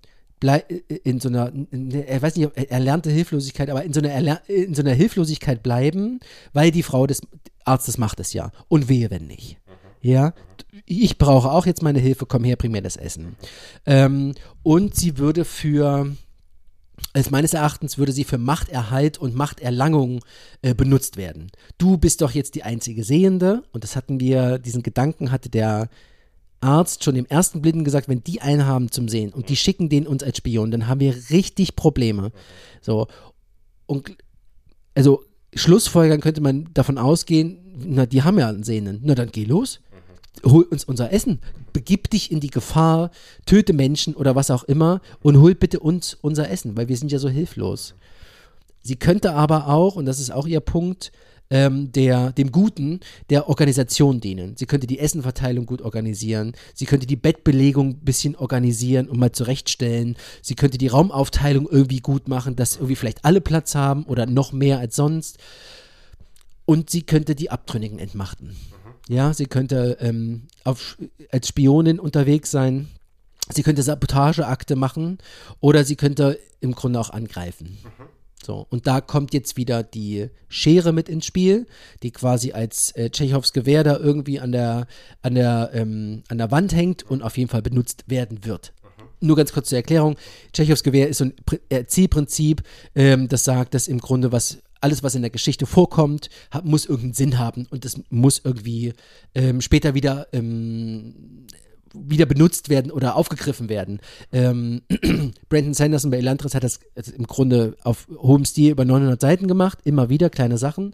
in so einer, er weiß nicht, erlernte Hilflosigkeit, aber in so einer, Erler- in so einer Hilflosigkeit bleiben, weil die Frau des Arztes macht es ja. Und wehe, wenn nicht. Ja, ich brauche auch jetzt meine Hilfe, komm her, bring mir das Essen. Ähm, und sie würde für Also meines Erachtens würde sie für Machterhalt und Machterlangung äh, benutzt werden. Du bist doch jetzt die einzige Sehende und das hatten wir, diesen Gedanken hatte der Arzt schon dem ersten Blinden gesagt, wenn die einen haben zum Sehen und die schicken den uns als Spion, dann haben wir richtig Probleme. So, und also Schlussfolgern könnte man davon ausgehen, na, die haben ja einen Sehenden, na dann geh los. Hol uns unser Essen, begib dich in die Gefahr, töte Menschen oder was auch immer und hol bitte uns unser Essen, weil wir sind ja so hilflos. Sie könnte aber auch, und das ist auch ihr Punkt, ähm, der, dem Guten der Organisation dienen. Sie könnte die Essenverteilung gut organisieren, sie könnte die Bettbelegung ein bisschen organisieren und mal zurechtstellen, sie könnte die Raumaufteilung irgendwie gut machen, dass irgendwie vielleicht alle Platz haben oder noch mehr als sonst und sie könnte die Abtrünnigen entmachten. Ja, sie könnte ähm, auf, als Spionin unterwegs sein, sie könnte Sabotageakte machen oder sie könnte im Grunde auch angreifen. Mhm. So, und da kommt jetzt wieder die Schere mit ins Spiel, die quasi als äh, Tschechows Gewehr da irgendwie an der, an, der, ähm, an der Wand hängt und auf jeden Fall benutzt werden wird. Mhm. Nur ganz kurz zur Erklärung, Tschechows Gewehr ist so ein Pr- Erzählprinzip, ähm, das sagt, dass im Grunde was alles, was in der Geschichte vorkommt, hat, muss irgendeinen Sinn haben und das muss irgendwie ähm, später wieder, ähm, wieder benutzt werden oder aufgegriffen werden. Ähm, Brandon Sanderson bei Elantris hat das also im Grunde auf hohem Stil über neunhundert Seiten gemacht, immer wieder kleine Sachen.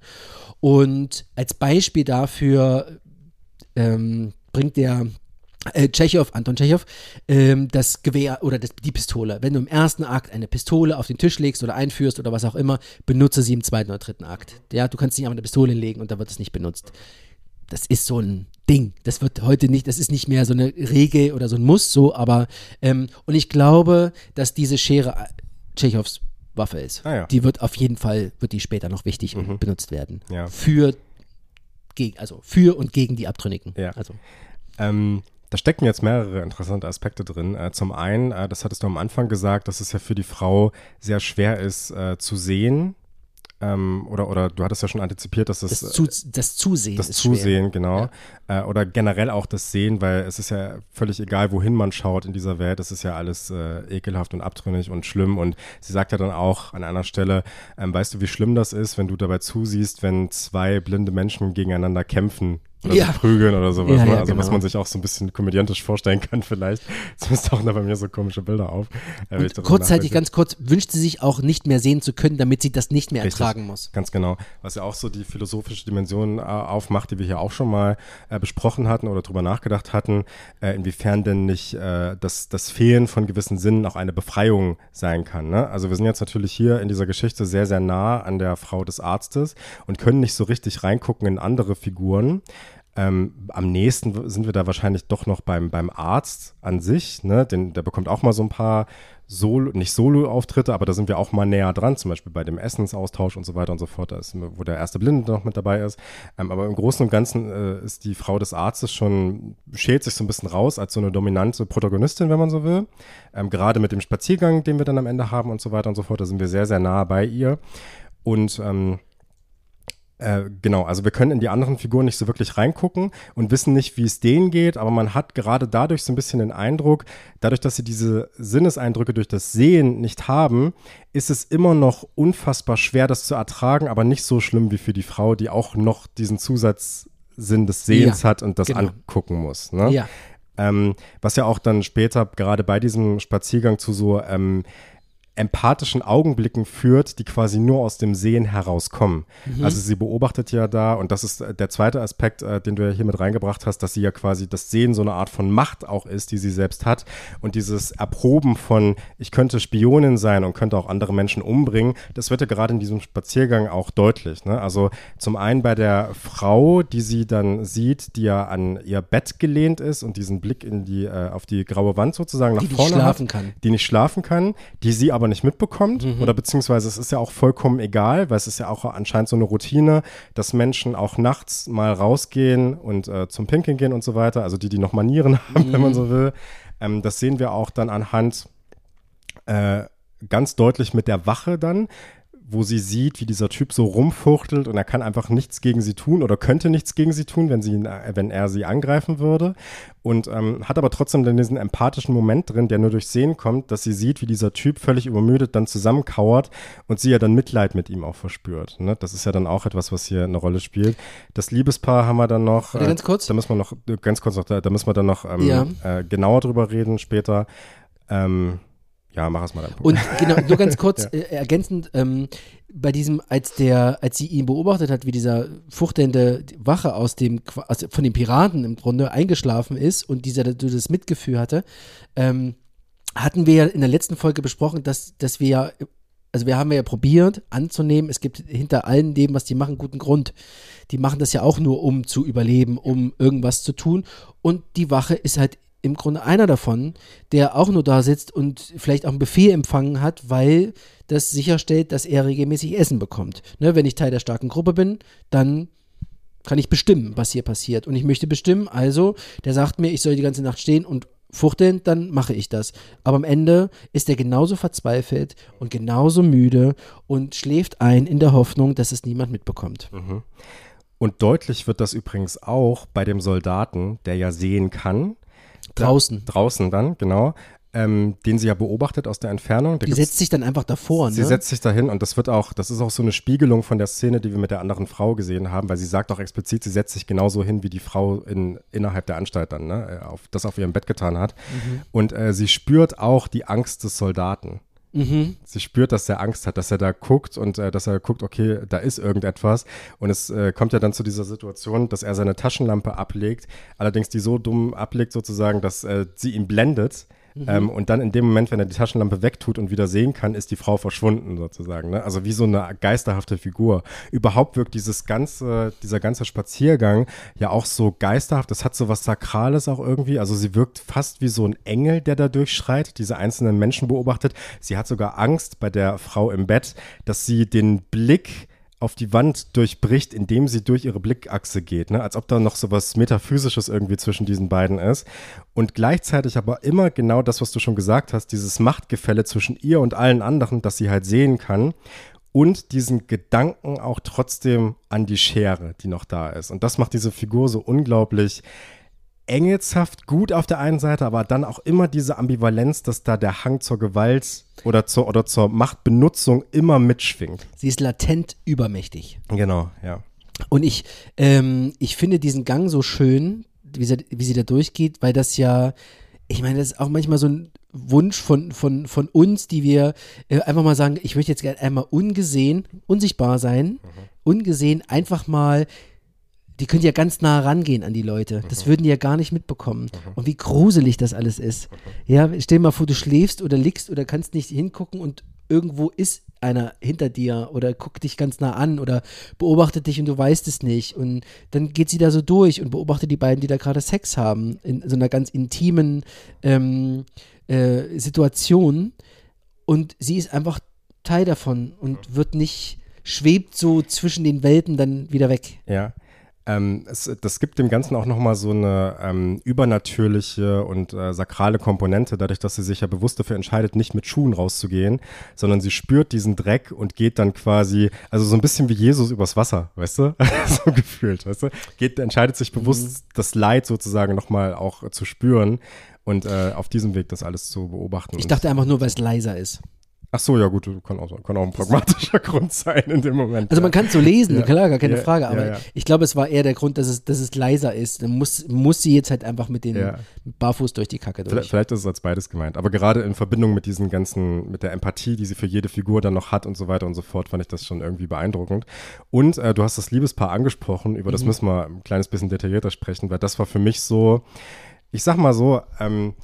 Und als Beispiel dafür ähm, bringt der Äh, Tschechow, Anton Tschechow, ähm, das Gewehr oder das, die Pistole. Wenn du im ersten Akt eine Pistole auf den Tisch legst oder einführst oder was auch immer, benutze sie im zweiten oder dritten Akt. Ja, du kannst nicht einfach eine Pistole legen und da wird es nicht benutzt. Das ist so ein Ding. Das wird heute nicht, das ist nicht mehr so eine Regel oder so ein Muss, so, aber ähm, und ich glaube, dass diese Schere Tschechows Waffe ist. Ah, ja. Die wird auf jeden Fall, wird die später noch wichtig mhm. und benutzt werden. Ja. Für, gegen, also für und gegen die Abtrünnigen. Ja. Also. Ähm, Da stecken jetzt mehrere interessante Aspekte drin. Äh, zum einen, äh, das hattest du am Anfang gesagt, dass es ja für die Frau sehr schwer ist äh, zu sehen. Ähm, oder, oder du hattest ja schon antizipiert, dass es das, zu, das Zusehen das ist Zusehen, schwer. genau. Ja. Äh, oder generell auch das Sehen, weil es ist ja völlig egal, wohin man schaut in dieser Welt. Es ist ja alles äh, ekelhaft und abtrünnig und schlimm. Und sie sagt ja dann auch an einer Stelle, ähm, weißt du, wie schlimm das ist, wenn du dabei zusiehst, wenn zwei blinde Menschen gegeneinander kämpfen oder ja. so prügeln oder sowas. Ja, ne? ja, Also genau. was man sich auch so ein bisschen komödiantisch vorstellen kann vielleicht. Zumindest tauchen da bei mir so komische Bilder auf. Äh, Und kurzzeitig, ganz kurz, wünscht sie sich auch nicht mehr sehen zu können, damit sie das nicht mehr Richtig, ertragen muss. Ganz genau. Was ja auch so die philosophische Dimension äh, aufmacht, die wir hier auch schon mal äh, besprochen hatten oder drüber nachgedacht hatten, äh, inwiefern denn nicht äh, das, das Fehlen von gewissen Sinnen auch eine Befreiung sein kann. Ne? Also wir sind jetzt natürlich hier in dieser Geschichte sehr, sehr nah an der Frau des Arztes und können nicht so richtig reingucken in andere Figuren. Ähm, am nächsten sind wir da wahrscheinlich doch noch beim, beim Arzt an sich, ne? Den, der bekommt auch mal so ein paar Solo, nicht Solo-Auftritte, aber da sind wir auch mal näher dran, zum Beispiel bei dem Essensaustausch und so weiter und so fort, da ist, wo der erste Blinde noch mit dabei ist. Ähm, aber im Großen und Ganzen äh, ist die Frau des Arztes schon, schält sich so ein bisschen raus als so eine dominante Protagonistin, wenn man so will. Ähm, gerade mit dem Spaziergang, den wir dann am Ende haben und so weiter und so fort, da sind wir sehr, sehr nah bei ihr. Und ähm, Äh, genau, also wir können in die anderen Figuren nicht so wirklich reingucken und wissen nicht, wie es denen geht, aber man hat gerade dadurch so ein bisschen den Eindruck, dadurch, dass sie diese Sinneseindrücke durch das Sehen nicht haben, ist es immer noch unfassbar schwer, das zu ertragen, aber nicht so schlimm wie für die Frau, die auch noch diesen Zusatzsinn des Sehens ja, hat und das genau. angucken muss. Ne? Ja. Ähm, was ja auch dann später gerade bei diesem Spaziergang zu so ähm, empathischen Augenblicken führt, die quasi nur aus dem Sehen herauskommen. Mhm. Also sie beobachtet ja da, und das ist der zweite Aspekt, äh, den du ja hier mit reingebracht hast, dass sie ja quasi das Sehen so eine Art von Macht auch ist, die sie selbst hat, und dieses Erproben von, ich könnte Spionin sein und könnte auch andere Menschen umbringen, das wird ja gerade in diesem Spaziergang auch deutlich. Ne? Also zum einen bei der Frau, die sie dann sieht, die ja an ihr Bett gelehnt ist und diesen Blick in die, äh, auf die graue Wand sozusagen nach die vorne nicht schlafen hat, kann. die nicht schlafen kann, die sie aber nicht mitbekommt, mhm. oder beziehungsweise es ist ja auch vollkommen egal, weil es ist ja auch anscheinend so eine Routine, dass Menschen auch nachts mal rausgehen und äh, zum Pinkeln gehen und so weiter, also die, die noch Manieren haben, mhm. wenn man so will. Ähm, das sehen wir auch dann anhand äh, ganz deutlich mit der Wache dann, wo sie sieht, wie dieser Typ so rumfuchtelt und er kann einfach nichts gegen sie tun oder könnte nichts gegen sie tun, wenn, sie, wenn er sie angreifen würde. Und ähm, hat aber trotzdem dann diesen empathischen Moment drin, der nur durch Sehen kommt, dass sie sieht, wie dieser Typ völlig übermüdet dann zusammenkauert und sie ja dann Mitleid mit ihm auch verspürt. Ne? Das ist ja dann auch etwas, was hier eine Rolle spielt. Das Liebespaar haben wir dann noch. Äh, ganz kurz? Da müssen wir noch, ganz kurz noch, da, da müssen wir dann noch ähm, ja. äh, genauer drüber reden später. Ähm, Ja, mach es mal dann. Und genau, nur ganz kurz ja. äh, ergänzend, ähm, bei diesem, als der, als sie ihn beobachtet hat, wie dieser fuchtelnde Wache aus dem, aus, von den Piraten im Grunde eingeschlafen ist und dieser das Mitgefühl hatte, ähm, hatten wir ja in der letzten Folge besprochen, dass, dass wir ja, also wir haben ja probiert anzunehmen, es gibt hinter allem dem, was die machen, guten Grund. Die machen das ja auch nur, um zu überleben, um irgendwas zu tun. Und die Wache ist halt im Grunde einer davon, der auch nur da sitzt und vielleicht auch einen Befehl empfangen hat, weil das sicherstellt, dass er regelmäßig Essen bekommt. Ne, wenn ich Teil der starken Gruppe bin, dann kann ich bestimmen, was hier passiert. Und ich möchte bestimmen, also, der sagt mir, ich soll die ganze Nacht stehen und fuchteln, dann mache ich das. Aber am Ende ist er genauso verzweifelt und genauso müde und schläft ein in der Hoffnung, dass es niemand mitbekommt. Mhm. Und deutlich wird das übrigens auch bei dem Soldaten, der ja sehen kann, Draußen. Da, draußen dann, genau. Ähm, den sie ja beobachtet aus der Entfernung. Da die setzt sich dann einfach davor, Sie ne? setzt sich dahin und das wird auch, das ist auch so eine Spiegelung von der Szene, die wir mit der anderen Frau gesehen haben, weil sie sagt auch explizit, sie setzt sich genauso hin, wie die Frau in, innerhalb der Anstalt dann, ne, auf, das auf ihrem Bett getan hat. Mhm. Und äh, sie spürt auch die Angst des Soldaten. Mhm. Sie spürt, dass er Angst hat, dass er da guckt und äh, dass er guckt, okay, da ist irgendetwas. Und es äh, kommt ja dann zu dieser Situation, dass er seine Taschenlampe ablegt, allerdings die so dumm ablegt sozusagen, dass äh, sie ihn blendet. Mhm. Ähm, und dann in dem Moment, wenn er die Taschenlampe wegtut und wieder sehen kann, ist die Frau verschwunden sozusagen. Ne? Also wie so eine geisterhafte Figur. Überhaupt wirkt dieses ganze, dieser ganze Spaziergang ja auch so geisterhaft. Es hat so was Sakrales auch irgendwie. Also sie wirkt fast wie so ein Engel, der da durchschreit, diese einzelnen Menschen beobachtet. Sie hat sogar Angst bei der Frau im Bett, dass sie den Blick auf die Wand durchbricht, indem sie durch ihre Blickachse geht, ne? Als ob da noch so was Metaphysisches irgendwie zwischen diesen beiden ist. Und gleichzeitig aber immer genau das, was du schon gesagt hast, dieses Machtgefälle zwischen ihr und allen anderen, das sie halt sehen kann. Und diesen Gedanken auch trotzdem an die Schere, die noch da ist. Und das macht diese Figur so unglaublich engelshaft gut auf der einen Seite, aber dann auch immer diese Ambivalenz, dass da der Hang zur Gewalt oder zur, oder zur Machtbenutzung immer mitschwingt. Sie ist latent übermächtig. Genau, ja. Und ich, ähm, ich finde diesen Gang so schön, wie sie, wie sie da durchgeht, weil das ja, ich meine, das ist auch manchmal so ein Wunsch von, von, von uns, die wir äh, einfach mal sagen, ich möchte jetzt gerne einmal ungesehen, unsichtbar sein, mhm. ungesehen einfach mal. Die können ja ganz nah rangehen an die Leute. Das mhm. würden die ja gar nicht mitbekommen. Mhm. Und wie gruselig das alles ist. Mhm. Ja, stell dir mal vor, du schläfst oder liegst oder kannst nicht hingucken und irgendwo ist einer hinter dir oder guckt dich ganz nah an oder beobachtet dich und du weißt es nicht. Und dann geht sie da so durch und beobachtet die beiden, die da gerade Sex haben, in so einer ganz intimen ähm, äh, Situation. Und sie ist einfach Teil davon und wird nicht, schwebt so zwischen den Welten dann wieder weg. Ja. Ähm, es, das gibt dem Ganzen auch nochmal so eine ähm, übernatürliche und äh, sakrale Komponente, dadurch, dass sie sich ja bewusst dafür entscheidet, nicht mit Schuhen rauszugehen, sondern sie spürt diesen Dreck und geht dann quasi, also so ein bisschen wie Jesus übers Wasser, weißt du? So gefühlt, weißt du? Geht, entscheidet sich bewusst, mhm. das Leid sozusagen nochmal auch äh, zu spüren und äh, auf diesem Weg das alles zu beobachten. Ich dachte einfach nur, weil es leiser ist. Ach so, ja gut, kann auch, kann auch ein pragmatischer Grund sein in dem Moment. Also man kann es so lesen, ja. klar, gar keine ja, Frage, aber ja, ja. ich glaube, es war eher der Grund, dass es, dass es leiser ist. Dann muss, muss sie jetzt halt einfach mit den ja. Barfuß durch die Kacke durch. Vielleicht, vielleicht ist es als beides gemeint, aber gerade in Verbindung mit diesen ganzen, mit der Empathie, die sie für jede Figur dann noch hat und so weiter und so fort, fand ich das schon irgendwie beeindruckend. Und äh, du hast das Liebespaar angesprochen, über das mhm. müssen wir ein kleines bisschen detaillierter sprechen, weil das war für mich so, ich sag mal so, ähm,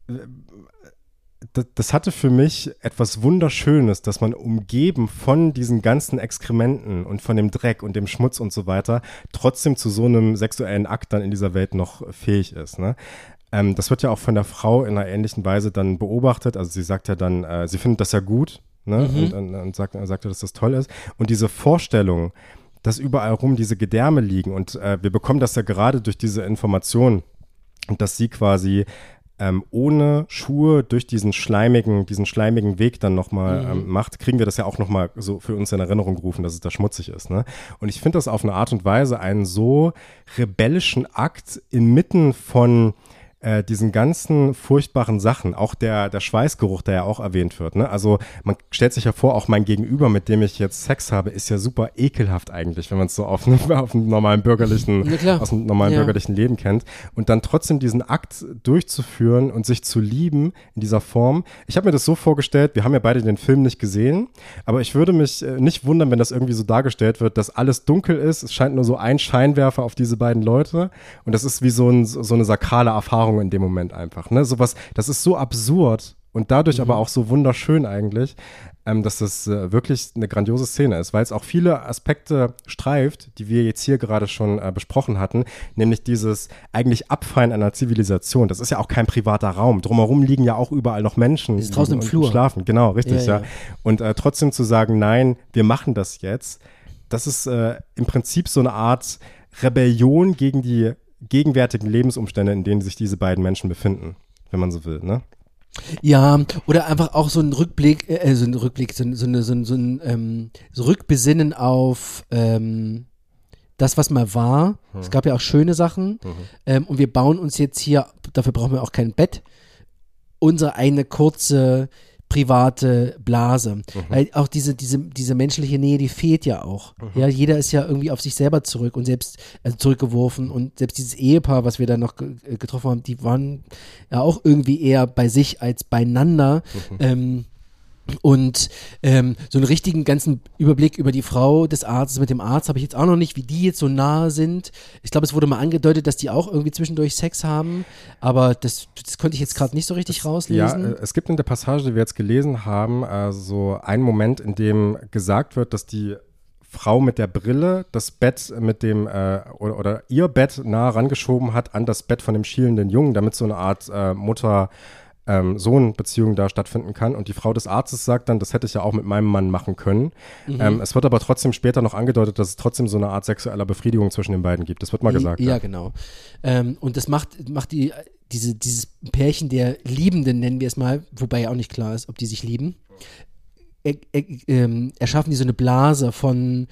Das, das hatte für mich etwas Wunderschönes, dass man umgeben von diesen ganzen Exkrementen und von dem Dreck und dem Schmutz und so weiter trotzdem zu so einem sexuellen Akt dann in dieser Welt noch fähig ist. Ne? Ähm, das wird ja auch von der Frau in einer ähnlichen Weise dann beobachtet. Also sie sagt ja dann, äh, sie findet das ja gut, ne? mhm. und, und, und sagt, sagt, dass das toll ist. Und diese Vorstellung, dass überall rum diese Gedärme liegen und äh, wir bekommen das ja gerade durch diese Information, dass sie quasi ähm, ohne Schuhe durch diesen schleimigen, diesen schleimigen Weg dann nochmal Mhm. ähm, macht, kriegen wir das ja auch nochmal so für uns in Erinnerung gerufen, dass es da schmutzig ist. Ne? Und ich finde das auf eine Art und Weise einen so rebellischen Akt inmitten von äh, diesen ganzen furchtbaren Sachen, auch der, der Schweißgeruch, der ja auch erwähnt wird. Ne? Also man stellt sich ja vor, auch mein Gegenüber, mit dem ich jetzt Sex habe, ist ja super ekelhaft eigentlich, wenn man es so auf, auf einem normalen bürgerlichen, Ja, klar. aus dem normalen Ja. bürgerlichen Leben kennt. Und dann trotzdem diesen Akt durchzuführen und sich zu lieben in dieser Form. Ich habe mir das so vorgestellt, wir haben ja beide den Film nicht gesehen, aber ich würde mich äh, nicht wundern, wenn das irgendwie so dargestellt wird, dass alles dunkel ist. Es scheint nur so ein Scheinwerfer auf diese beiden Leute. Und das ist wie so, ein, so eine sakrale Erfahrung in dem Moment einfach. Ne? Sowas, das ist so absurd und dadurch Mhm. aber auch so wunderschön eigentlich, ähm, dass das äh, wirklich eine grandiose Szene ist, weil es auch viele Aspekte streift, die wir jetzt hier gerade schon äh, besprochen hatten, nämlich dieses eigentlich Abfallen einer Zivilisation. Das ist ja auch kein privater Raum. Drumherum liegen ja auch überall noch Menschen, Das ist draußen liegen im und Flur. schlafen. Genau, richtig, Ja, ja. ja. Und äh, trotzdem zu sagen, nein, wir machen das jetzt, das ist äh, im Prinzip so eine Art Rebellion gegen die gegenwärtigen Lebensumstände, in denen sich diese beiden Menschen befinden, wenn man so will, ne? Ja, oder einfach auch so ein Rückblick, äh, so ein Rückblick, so, ein- so, eine, so, ein- so ein ähm, so Rückbesinnen auf ähm, das, was mal war. Hm. Es gab ja auch schöne Sachen. Mhm. Ähm, und wir bauen uns jetzt hier, dafür brauchen wir auch kein Bett, unsere eine kurze private Blase. Mhm. Weil auch diese, diese, diese menschliche Nähe, die fehlt ja auch. Mhm. Ja, jeder ist ja irgendwie auf sich selber zurück und selbst also zurückgeworfen und selbst dieses Ehepaar, was wir da noch ge äh, getroffen haben, die waren ja auch irgendwie eher bei sich als beieinander. Mhm. Ähm, und ähm, so einen richtigen ganzen Überblick über die Frau des Arztes mit dem Arzt habe ich jetzt auch noch nicht, wie die jetzt so nahe sind. Ich glaube, es wurde mal angedeutet, dass die auch irgendwie zwischendurch Sex haben, aber das, das konnte ich jetzt gerade nicht so richtig Ja, rauslesen. äh, es gibt in der Passage, die wir jetzt gelesen haben, äh, so einen Moment, in dem gesagt wird, dass die Frau mit der Brille das Bett mit dem, äh, oder, oder ihr Bett nah rangeschoben hat an das Bett von dem schielenden Jungen, damit so eine Art äh, Mutter- ähm, Sohn-Beziehung da stattfinden kann. Und die Frau des Arztes sagt dann, das hätte ich ja auch mit meinem Mann machen können. Mhm. Ähm, es wird aber trotzdem später noch angedeutet, dass es trotzdem so eine Art sexueller Befriedigung zwischen den beiden gibt. Das wird mal gesagt. Ja, genau. Ähm, und das macht, macht die, diese, dieses Pärchen der Liebenden, nennen wir es mal, wobei ja auch nicht klar ist, ob die sich lieben, er, er, ähm, erschaffen die so eine Blase von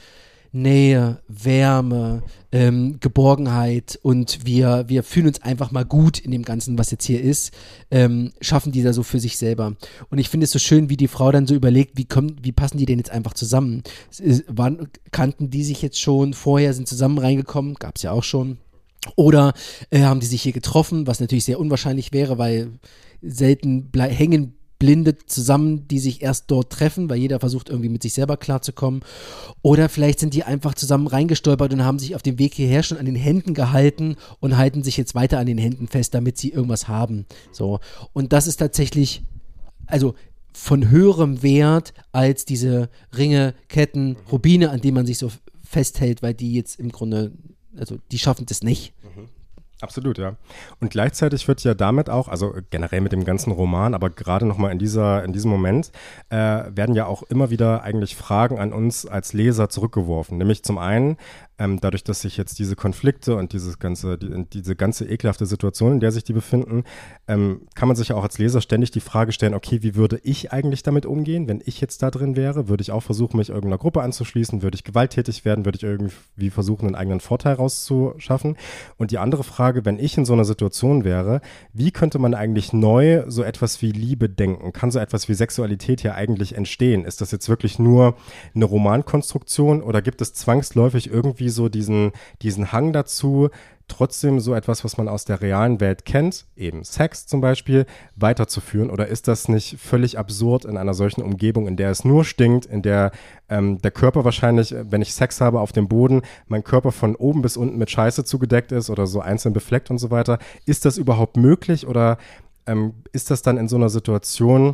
Nähe, Wärme, ähm, Geborgenheit und wir, wir fühlen uns einfach mal gut in dem Ganzen, was jetzt hier ist, ähm, schaffen die da so für sich selber. Und ich finde es so schön, wie die Frau dann so überlegt, wie kommt, wie passen die denn jetzt einfach zusammen? Es ist, waren, kannten die sich jetzt schon vorher, sind zusammen reingekommen, gab es ja auch schon. Oder äh, haben die sich hier getroffen, was natürlich sehr unwahrscheinlich wäre, weil selten blei- hängen Blinde zusammen, die sich erst dort treffen, weil jeder versucht irgendwie mit sich selber klarzukommen. Oder vielleicht sind die einfach zusammen reingestolpert und haben sich auf dem Weg hierher schon an den Händen gehalten und halten sich jetzt weiter an den Händen fest, damit sie irgendwas haben. So. Und das ist tatsächlich, also von höherem Wert als diese Ringe, Ketten, Rubine, an denen man sich so festhält, weil die jetzt im Grunde, also die schaffen das nicht. Absolut, ja. Und gleichzeitig wird ja damit auch, also generell mit dem ganzen Roman, aber gerade nochmal in dieser, in diesem Moment, äh, werden ja auch immer wieder eigentlich Fragen an uns als Leser zurückgeworfen. Nämlich zum einen, ähm, dadurch, dass sich jetzt diese Konflikte und dieses ganze, die, diese ganze ekelhafte Situation, in der sich die befinden, ähm, kann man sich ja auch als Leser ständig die Frage stellen, okay, wie würde ich eigentlich damit umgehen, wenn ich jetzt da drin wäre? Würde ich auch versuchen, mich irgendeiner Gruppe anzuschließen? Würde ich gewalttätig werden? Würde ich irgendwie versuchen, einen eigenen Vorteil rauszuschaffen? Und die andere Frage, wenn ich in so einer Situation wäre, wie könnte man eigentlich neu so etwas wie Liebe denken? Kann so etwas wie Sexualität hier eigentlich entstehen? Ist das jetzt wirklich nur eine Romankonstruktion oder gibt es zwangsläufig irgendwie so diesen, diesen Hang dazu, trotzdem so etwas, was man aus der realen Welt kennt, eben Sex zum Beispiel, weiterzuführen? Oder ist das nicht völlig absurd in einer solchen Umgebung, in der es nur stinkt, in der ähm, der Körper wahrscheinlich, wenn ich Sex habe auf dem Boden, mein Körper von oben bis unten mit Scheiße zugedeckt ist oder so einzeln befleckt und so weiter? Ist das überhaupt möglich oder ähm, ist das dann in so einer Situation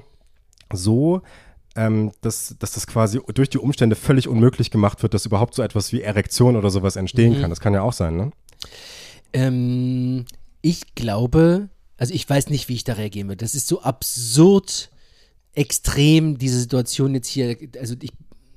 so, ähm, dass, dass das quasi durch die Umstände völlig unmöglich gemacht wird, dass überhaupt so etwas wie Erektion oder sowas entstehen Mhm. kann? Das kann ja auch sein, ne? Ähm, ich glaube, also ich weiß nicht, wie ich da reagieren würde. Das ist so absurd extrem, diese Situation jetzt hier. Also ich,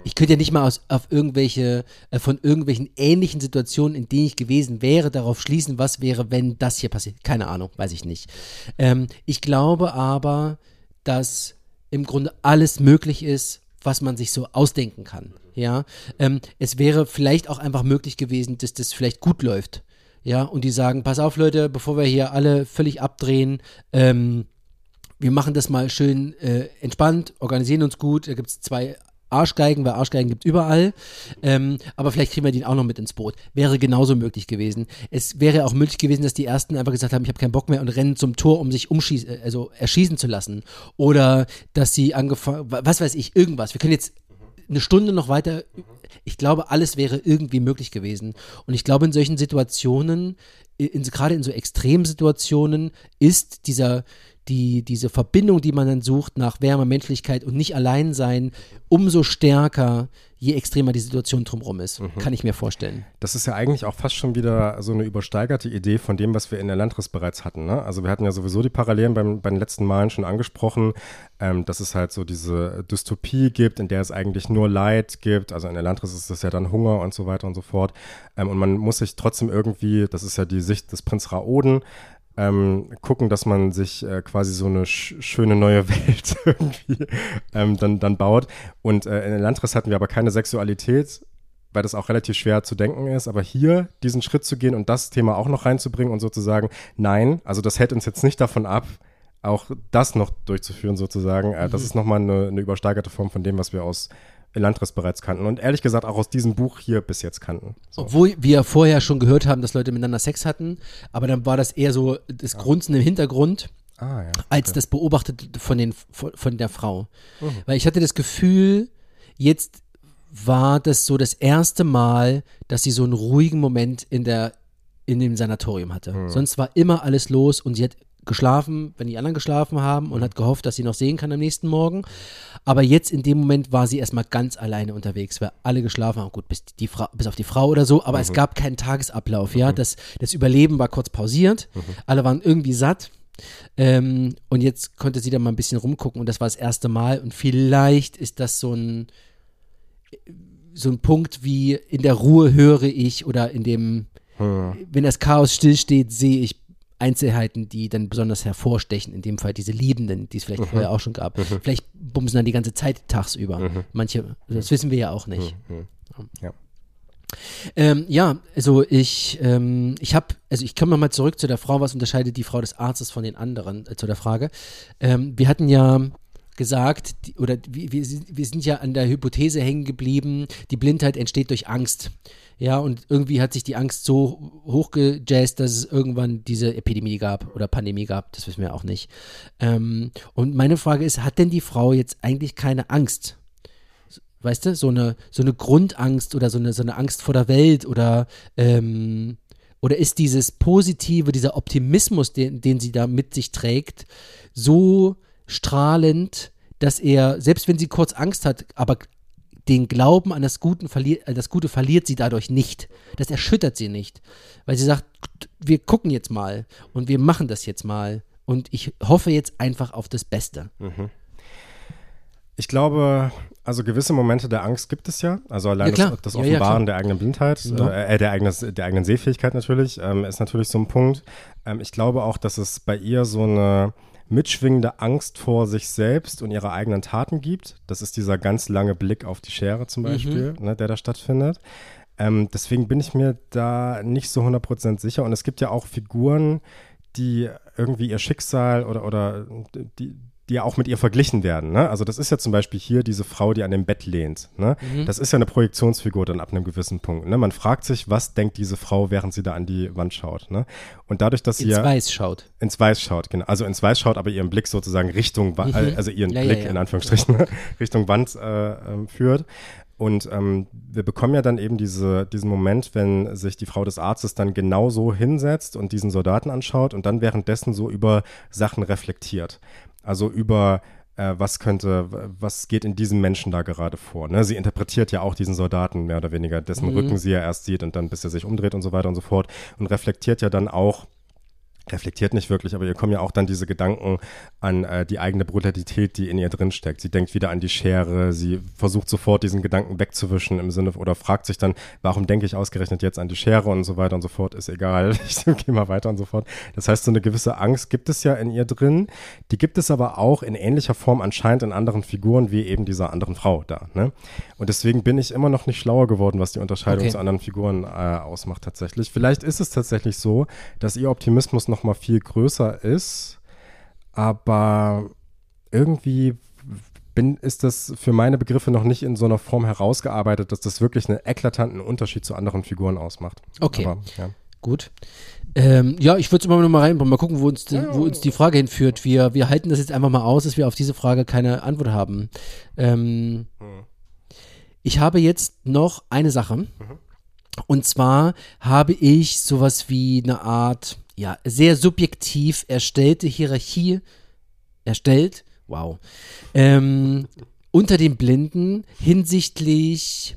Ich könnte ja nicht mal aus, auf irgendwelche, äh, von irgendwelchen ähnlichen Situationen, in denen ich gewesen wäre, darauf schließen, was wäre, wenn das hier passiert. Keine Ahnung, weiß ich nicht. Ähm, ich glaube aber, dass im Grunde alles möglich ist, was man sich so ausdenken kann. Ja, ähm, es wäre vielleicht auch einfach möglich gewesen, dass das vielleicht gut läuft. Ja, und die sagen, pass auf Leute, bevor wir hier alle völlig abdrehen, ähm, wir machen das mal schön äh, entspannt, organisieren uns gut, da gibt es zwei Arschgeigen, weil Arschgeigen gibt es überall, ähm, aber vielleicht kriegen wir den auch noch mit ins Boot. Wäre genauso möglich gewesen. Es wäre auch möglich gewesen, dass die Ersten einfach gesagt haben, ich habe keinen Bock mehr und rennen zum Tor, um sich umschießen, also erschießen zu lassen. Oder dass sie angefangen, was weiß ich, irgendwas. Wir können jetzt eine Stunde noch weiter, ich glaube, alles wäre irgendwie möglich gewesen. Und ich glaube, in solchen Situationen, in, gerade in so Extremsituationen, ist dieser, die, diese Verbindung, die man dann sucht nach Wärme, Menschlichkeit und nicht allein sein, umso stärker, je extremer die Situation drumherum ist. Mhm. Kann ich mir vorstellen. Das ist ja eigentlich auch fast schon wieder so eine übersteigerte Idee von dem, was wir in der Landriss bereits hatten. Ne? Also wir hatten ja sowieso die Parallelen beim, bei den letzten Malen schon angesprochen, ähm, dass es halt so diese Dystopie gibt, in der es eigentlich nur Leid gibt. Also in der Landriss ist das ja dann Hunger und so weiter und so fort. Ähm, und man muss sich trotzdem irgendwie, das ist ja die Sicht des Prinz Raoden, Ähm, gucken, dass man sich äh, quasi so eine sch- schöne neue Welt irgendwie ähm, dann, dann baut. Und äh, in der Landriss hatten wir aber keine Sexualität, weil das auch relativ schwer zu denken ist. Aber hier diesen Schritt zu gehen und das Thema auch noch reinzubringen und sozusagen, nein, also das hält uns jetzt nicht davon ab, auch das noch durchzuführen sozusagen. Äh, mhm. Das ist nochmal eine, eine übersteigerte Form von dem, was wir aus Elantris bereits kannten und ehrlich gesagt auch aus diesem Buch hier bis jetzt kannten. So. Obwohl wir vorher schon gehört haben, dass Leute miteinander Sex hatten, aber dann war das eher so das Grunzen im Hintergrund, ah, ja, okay. als das beobachtet von, den, von der Frau. Mhm. Weil ich hatte das Gefühl, jetzt war das so das erste Mal, dass sie so einen ruhigen Moment in, der, in dem Sanatorium hatte. Mhm. Sonst war immer alles los und sie hat geschlafen, wenn die anderen geschlafen haben und hat gehofft, dass sie noch sehen kann am nächsten Morgen. Aber jetzt in dem Moment war sie erstmal ganz alleine unterwegs, weil alle geschlafen haben. Gut, bis, die Fra- bis auf die Frau oder so, aber mhm. es gab keinen Tagesablauf. Ja, mhm. das, das Überleben war kurz pausiert. Mhm. Alle waren irgendwie satt. Ähm, und jetzt konnte sie da mal ein bisschen rumgucken und das war das erste Mal. Und vielleicht ist das so ein so ein Punkt wie in der Ruhe höre ich oder in dem, mhm. wenn das Chaos stillsteht, sehe ich Einzelheiten, die dann besonders hervorstechen, in dem Fall diese Liebenden, die es vielleicht mhm. vorher auch schon gab. Mhm. Vielleicht bumsen dann die ganze Zeit tagsüber. Mhm. Manche, das wissen wir ja auch nicht. Mhm. Ja. Ähm, ja, also ich, ähm, ich habe, also ich komme nochmal zurück zu der Frau, was unterscheidet die Frau des Arztes von den anderen, äh, zu der Frage. Ähm, wir hatten ja gesagt, die, oder wir, wir, wir sind ja an der Hypothese hängen geblieben, die Blindheit entsteht durch Angst. Ja, und irgendwie hat sich die Angst so hochgejazzt, dass es irgendwann diese Epidemie gab oder Pandemie gab, das wissen wir auch nicht. Ähm, und meine Frage ist, hat denn die Frau jetzt eigentlich keine Angst? Weißt du, so eine, so eine Grundangst oder so eine, so eine Angst vor der Welt oder, ähm, oder ist dieses Positive, dieser Optimismus, den, den sie da mit sich trägt, so strahlend, dass er, selbst wenn sie kurz Angst hat, aber den Glauben an das, Guten verliert, das Gute verliert sie dadurch nicht. Das erschüttert sie nicht. Weil sie sagt, wir gucken jetzt mal und wir machen das jetzt mal. Und ich hoffe jetzt einfach auf das Beste. Mhm. Ich glaube, also gewisse Momente der Angst gibt es ja. Also allein ja, das, das Offenbaren ja, ja, der eigenen Blindheit, ja. äh, der, eigenen, der eigenen Sehfähigkeit natürlich, ähm, ist natürlich so ein Punkt. Ähm, ich glaube auch, dass es bei ihr so eine mitschwingende Angst vor sich selbst und ihre eigenen Taten gibt. Das ist dieser ganz lange Blick auf die Schere zum Beispiel, mhm. ne, der da stattfindet. Ähm, deswegen bin ich mir da nicht so hundert Prozent sicher. Und es gibt ja auch Figuren, die irgendwie ihr Schicksal oder, oder die, die ja auch mit ihr verglichen werden. Ne? Also das ist ja zum Beispiel hier diese Frau, die an dem Bett lehnt. Ne? Mhm. Das ist ja eine Projektionsfigur dann ab einem gewissen Punkt. Ne? Man fragt sich, was denkt diese Frau, während sie da an die Wand schaut. Ne? Und dadurch, dass sie ins ja Weiß schaut. Ins Weiß schaut, genau. Also ins Weiß schaut, aber ihren Blick sozusagen Richtung, mhm. also ihren ja, Blick ja, ja. in Anführungsstrichen Richtung Wand äh, äh, führt. Und ähm, wir bekommen ja dann eben diese, diesen Moment, wenn sich die Frau des Arztes dann genau so hinsetzt und diesen Soldaten anschaut und dann währenddessen so über Sachen reflektiert. Also über äh, was könnte, was geht in diesem Menschen da gerade vor. Ne? Sie interpretiert ja auch diesen Soldaten mehr oder weniger, dessen mhm. Rücken sie ja erst sieht und dann bis er sich umdreht und so weiter und so fort und reflektiert ja dann auch reflektiert nicht wirklich, aber ihr kommen ja auch dann diese Gedanken an äh, die eigene Brutalität, die in ihr drin steckt. Sie denkt wieder an die Schere, sie versucht sofort diesen Gedanken wegzuwischen im Sinne, oder fragt sich dann, warum denke ich ausgerechnet jetzt an die Schere und so weiter und so fort, ist egal, ich gehe mal weiter und so fort. Das heißt, so eine gewisse Angst gibt es ja in ihr drin, die gibt es aber auch in ähnlicher Form anscheinend in anderen Figuren, wie eben dieser anderen Frau da, ne? Und deswegen bin ich immer noch nicht schlauer geworden, was die Unterscheidung Okay. zu anderen Figuren äh, ausmacht tatsächlich. Vielleicht ist es tatsächlich so, dass ihr Optimismus noch mal viel größer ist, aber irgendwie bin, ist das für meine Begriffe noch nicht in so einer Form herausgearbeitet, dass das wirklich einen eklatanten Unterschied zu anderen Figuren ausmacht. Okay, Aber, ja. gut. Ähm, ja, ich würde es immer noch mal reinbringen, mal gucken, wo uns, die, wo uns die Frage hinführt. Wir, wir halten das jetzt einfach mal aus, dass wir auf diese Frage keine Antwort haben. Ähm, Hm. Ich habe jetzt noch eine Sache. Und zwar habe ich sowas wie eine Art, ja, sehr subjektiv erstellte Hierarchie erstellt. Wow. Ähm, unter den Blinden hinsichtlich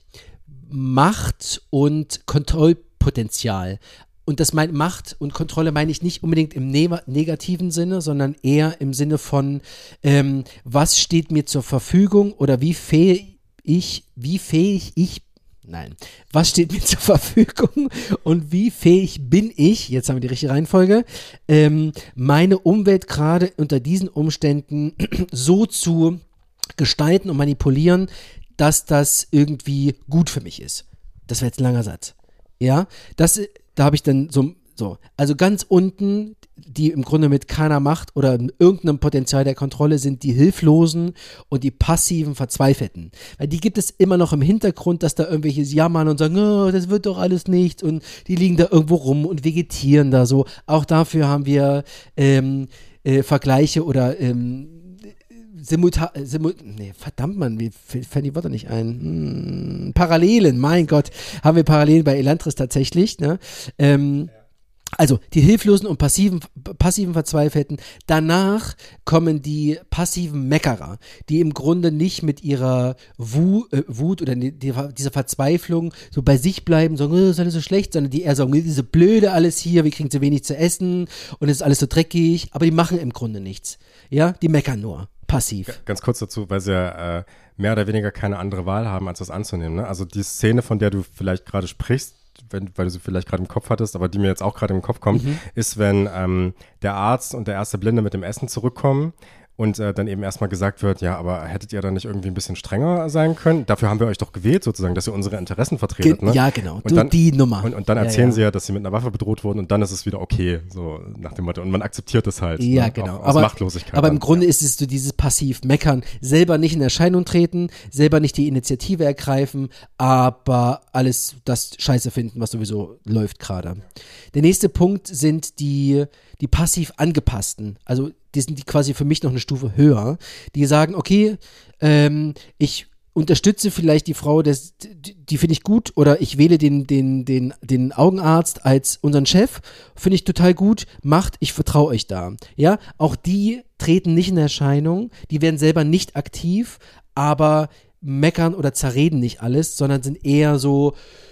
Macht und Kontrollpotenzial. Und das meint Macht und Kontrolle meine ich nicht unbedingt im ne- negativen Sinne, sondern eher im Sinne von, ähm, was steht mir zur Verfügung oder wie fähig ich, wie fähig ich, nein, was steht mir zur Verfügung und wie fähig bin ich, jetzt haben wir die richtige Reihenfolge, ähm, meine Umwelt gerade unter diesen Umständen so zu gestalten und manipulieren, dass das irgendwie gut für mich ist. Das wäre jetzt ein langer Satz. Ja, das, da habe ich dann so, so, also ganz unten, die im Grunde mit keiner Macht oder irgendeinem Potenzial der Kontrolle sind, die Hilflosen und die passiven Verzweifelten. Weil die gibt es immer noch im Hintergrund, dass da irgendwelche jammern und sagen, oh, das wird doch alles nichts, und die liegen da irgendwo rum und vegetieren da so. Auch dafür haben wir ähm, äh, Vergleiche oder ähm, Simultan, simul, nee, verdammt, Mann, mir fallen die Worte nicht ein. Hm, Parallelen, mein Gott, haben wir Parallelen bei Elantris tatsächlich, ne? Ähm, Also die hilflosen und passiven, passiven Verzweifelten. Danach kommen die passiven Meckerer, die im Grunde nicht mit ihrer Wut, äh, Wut oder die, die, dieser Verzweiflung so bei sich bleiben, sagen, oh, das ist alles so schlecht, sondern die eher sagen, das ist so blöde alles hier, wir kriegen zu wenig zu essen und es ist alles so dreckig, aber die machen im Grunde nichts. Ja, die meckern nur, passiv. Ganz kurz dazu, weil sie ja äh, mehr oder weniger keine andere Wahl haben, als das anzunehmen, ne? Also die Szene, von der du vielleicht gerade sprichst, wenn, weil du sie vielleicht gerade im Kopf hattest, aber die mir jetzt auch gerade im Kopf kommt, Mhm. ist, wenn ähm, der Arzt und der erste Blinde mit dem Essen zurückkommen und äh, dann eben erstmal gesagt wird, ja, aber hättet ihr da nicht irgendwie ein bisschen strenger sein können? Dafür haben wir euch doch gewählt sozusagen, dass ihr unsere Interessen vertretet, Ge- ne? Ja, genau, Und du, dann, die Nummer. Und, und dann Ja, erzählen ja. sie ja, dass sie mit einer Waffe bedroht wurden und dann ist es wieder okay, so nach dem Motto. Und man akzeptiert das halt. Ja, ne? genau. Aus, aus aber, Machtlosigkeit. aber im dann. Grunde ist es so dieses passiv Meckern, selber nicht in Erscheinung treten, selber nicht die Initiative ergreifen, aber alles das Scheiße finden, was sowieso läuft gerade. Der nächste Punkt sind die, die passiv Angepassten. Also die sind die quasi für mich noch eine Stufe höher. Die sagen, okay, ähm, ich unterstütze vielleicht die Frau, das, die, die finde ich gut, oder ich wähle den, den, den, den Augenarzt als unseren Chef, finde ich total gut, macht, ich vertraue euch da. Ja, auch die treten nicht in Erscheinung, die werden selber nicht aktiv, aber meckern oder zerreden nicht alles, sondern sind eher so,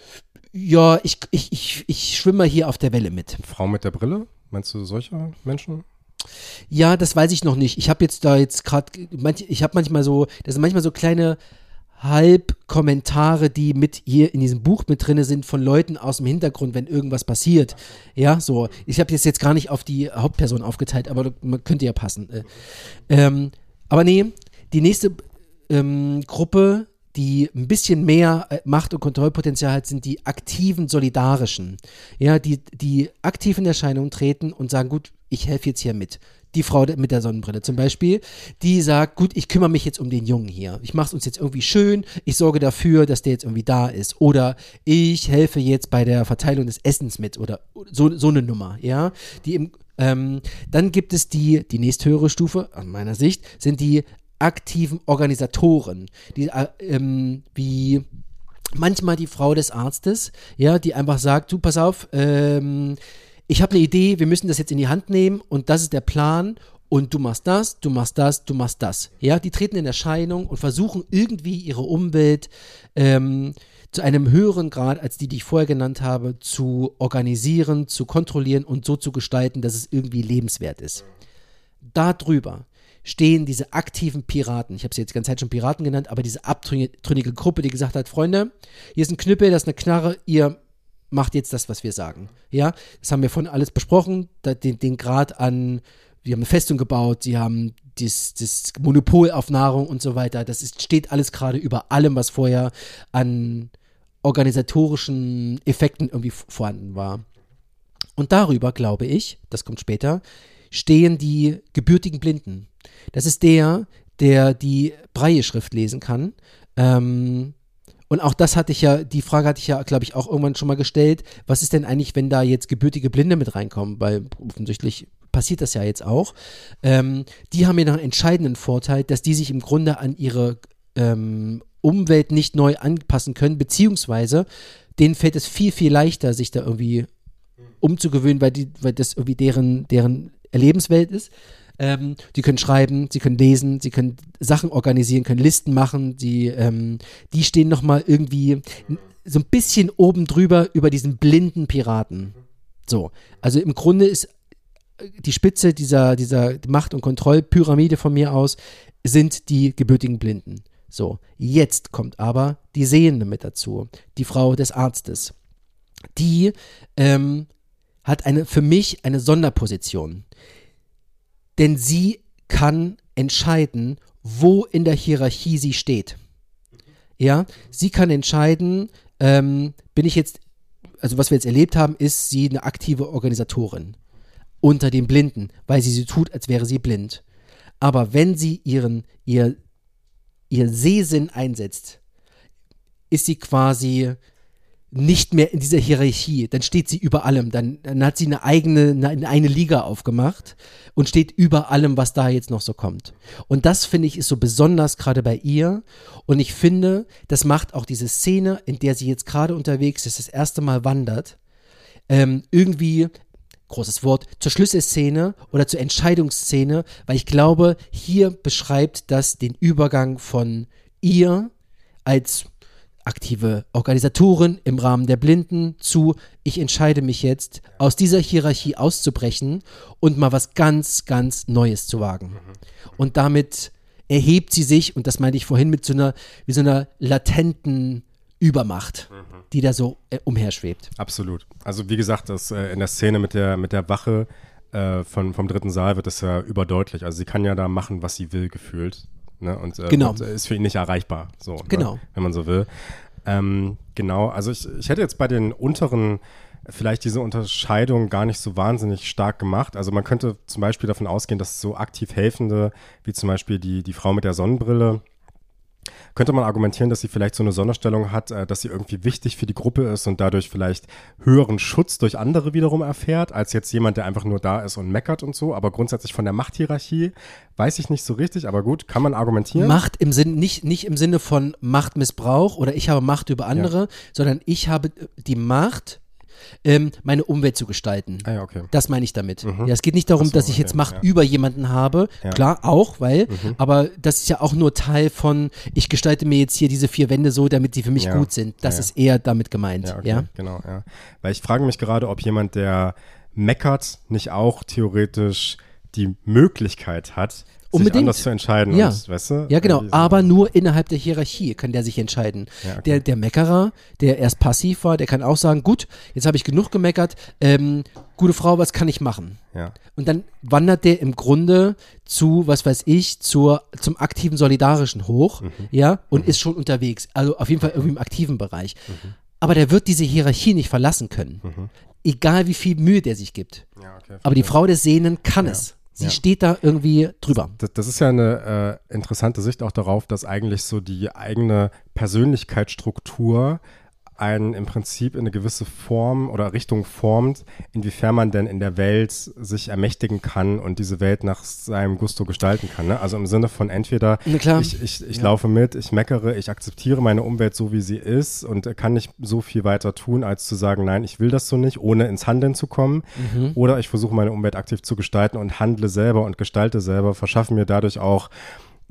ja, ich, ich, ich, ich schwimme hier auf der Welle mit. Frau mit der Brille? Meinst du solche Menschen? Ja, das weiß ich noch nicht. Ich habe jetzt da jetzt gerade, ich habe manchmal so, das sind manchmal so kleine Halbkommentare, die mit hier in diesem Buch mit drin sind von Leuten aus dem Hintergrund, wenn irgendwas passiert. Ja, so. Ich habe das jetzt gar nicht auf die Hauptperson aufgeteilt, aber man könnte ja passen. Äh, ähm, aber nee, die nächste ähm, Gruppe, die ein bisschen mehr äh, Macht- und Kontrollpotenzial hat, sind die aktiven Solidarischen. Ja, die, die aktiv in Erscheinung treten und sagen, gut, ich helfe jetzt hier mit. Die Frau mit der Sonnenbrille zum Beispiel, die sagt, gut, ich kümmere mich jetzt um den Jungen hier. Ich mache es uns jetzt irgendwie schön, ich sorge dafür, dass der jetzt irgendwie da ist. Oder ich helfe jetzt bei der Verteilung des Essens mit oder so, so eine Nummer, ja. Die im, ähm, dann gibt es die, die nächsthöhere Stufe, aus meiner Sicht, sind die aktiven Organisatoren, die äh, ähm, wie manchmal die Frau des Arztes, ja, die einfach sagt, du, pass auf, ähm, ich habe eine Idee, wir müssen das jetzt in die Hand nehmen und das ist der Plan und du machst das, du machst das, du machst das. Ja, die treten in Erscheinung und versuchen irgendwie ihre Umwelt ähm, zu einem höheren Grad als die, die ich vorher genannt habe, zu organisieren, zu kontrollieren und so zu gestalten, dass es irgendwie lebenswert ist. Darüber stehen diese aktiven Piraten, ich habe sie jetzt die ganze Zeit schon Piraten genannt, aber diese abtrünnige Gruppe, die gesagt hat, Freunde, hier ist ein Knüppel, das ist eine Knarre, ihr macht jetzt das, was wir sagen. Ja, das haben wir vorhin alles besprochen, den, den Grad an, wir haben eine Festung gebaut, sie haben das, das Monopol auf Nahrung und so weiter, das ist, steht alles gerade über allem, was vorher an organisatorischen Effekten irgendwie vorhanden war. Und darüber, glaube ich, das kommt später, stehen die gebürtigen Blinden. Das ist der, der die Braille-Schrift lesen kann. Ähm, und auch das hatte ich ja, die Frage hatte ich ja, glaube ich, auch irgendwann schon mal gestellt. Was ist denn eigentlich, wenn da jetzt gebürtige Blinde mit reinkommen? Weil offensichtlich passiert das ja jetzt auch. Ähm, die haben ja noch einen entscheidenden Vorteil, dass die sich im Grunde an ihre ähm, Umwelt nicht neu anpassen können, beziehungsweise denen fällt es viel, viel leichter, sich da irgendwie umzugewöhnen, weil, die, weil das irgendwie deren, deren Lebenswelt ist. Ähm, die können schreiben, sie können lesen, sie können Sachen organisieren, können Listen machen, die, ähm, die stehen nochmal irgendwie so ein bisschen oben drüber über diesen blinden Piraten. So, also im Grunde ist die Spitze dieser, dieser Macht- und Kontrollpyramide von mir aus sind die gebürtigen Blinden. So, jetzt kommt aber die Sehende mit dazu, die Frau des Arztes. Die ähm, hat eine, für mich eine Sonderposition. Denn sie kann entscheiden, wo in der Hierarchie sie steht. Ja, sie kann entscheiden, ähm, bin ich jetzt, also was wir jetzt erlebt haben, ist sie eine aktive Organisatorin unter den Blinden, weil sie so tut, als wäre sie blind. Aber wenn sie ihren, ihr, ihr Sehsinn einsetzt, ist sie quasi nicht mehr in dieser Hierarchie, dann steht sie über allem, dann, dann hat sie eine eigene, eine, eine Liga aufgemacht und steht über allem, was da jetzt noch so kommt. Und das, finde ich, ist so besonders gerade bei ihr und ich finde, das macht auch diese Szene, in der sie jetzt gerade unterwegs ist, das erste Mal wandert, ähm, irgendwie, großes Wort, zur Schlüsselszene oder zur Entscheidungsszene, weil ich glaube, hier beschreibt das den Übergang von ihr als aktive Organisatorin im Rahmen der Blinden zu, ich entscheide mich jetzt, aus dieser Hierarchie auszubrechen und mal was ganz, ganz Neues zu wagen. Mhm. Und damit erhebt sie sich, und das meinte ich vorhin mit so einer, wie so einer latenten Übermacht, mhm. die da so äh, umherschwebt. Absolut. Also wie gesagt, das, äh, in der Szene mit der, mit der Wache äh, von, vom dritten Saal wird das ja überdeutlich. Also sie kann ja da machen, was sie will, gefühlt. Ne? Und, äh, genau. und ist für ihn nicht erreichbar, so, genau. ne? Wenn man so will. Ähm, genau, also ich, ich hätte jetzt bei den unteren vielleicht diese Unterscheidung gar nicht so wahnsinnig stark gemacht. Also man könnte zum Beispiel davon ausgehen, dass so aktiv Helfende, wie zum Beispiel die, die Frau mit der Sonnenbrille, könnte man argumentieren, dass sie vielleicht so eine Sonderstellung hat, äh, dass sie irgendwie wichtig für die Gruppe ist und dadurch vielleicht höheren Schutz durch andere wiederum erfährt, als jetzt jemand, der einfach nur da ist und meckert und so. Aber grundsätzlich von der Machthierarchie weiß ich nicht so richtig, aber gut, kann man argumentieren. Macht im Sinn, nicht, nicht im Sinne von Machtmissbrauch oder ich habe Macht über andere, ja. sondern ich habe die Macht, ähm, meine Umwelt zu gestalten. Ah ja, okay. Das meine ich damit. Mhm. Ja, es geht nicht darum, so, dass ich jetzt okay, Macht ja. über jemanden habe. Ja. Klar, auch, weil, mhm. aber das ist ja auch nur Teil von, ich gestalte mir jetzt hier diese vier Wände so, damit sie für mich ja. gut sind. Das ja, ist eher damit gemeint. Ja, okay, ja? genau, ja. Weil ich frage mich gerade, ob jemand, der meckert, nicht auch theoretisch die Möglichkeit hat, Unbedingt. sich anders zu entscheiden. Ja, und, weißt du, ja genau, aber nur innerhalb der Hierarchie kann der sich entscheiden. Ja, okay. der, der Meckerer, der erst passiv war, der kann auch sagen, gut, jetzt habe ich genug gemeckert, ähm, gute Frau, was kann ich machen? Ja. Und dann wandert der im Grunde zu, was weiß ich, zur, zum aktiven Solidarischen hoch, mhm. ja, und mhm. ist schon unterwegs, also auf jeden Fall irgendwie im aktiven Bereich. Mhm. Aber der wird diese Hierarchie nicht verlassen können, mhm. egal wie viel Mühe der sich gibt. Ja, okay, aber die Frau des Sehenden kann ja. es. Sie ja. steht da irgendwie drüber. Das, das ist ja eine äh, interessante Sicht auch darauf, dass eigentlich so die eigene Persönlichkeitsstruktur einen im Prinzip in eine gewisse Form oder Richtung formt, inwiefern man denn in der Welt sich ermächtigen kann und diese Welt nach seinem Gusto gestalten kann. Ne? Also im Sinne von entweder ich, ich, ich ja. laufe mit, ich meckere, ich akzeptiere meine Umwelt so, wie sie ist und kann nicht so viel weiter tun, als zu sagen, nein, ich will das so nicht, ohne ins Handeln zu kommen. Mhm. Oder ich versuche meine Umwelt aktiv zu gestalten und handle selber und gestalte selber, verschaffe mir dadurch auch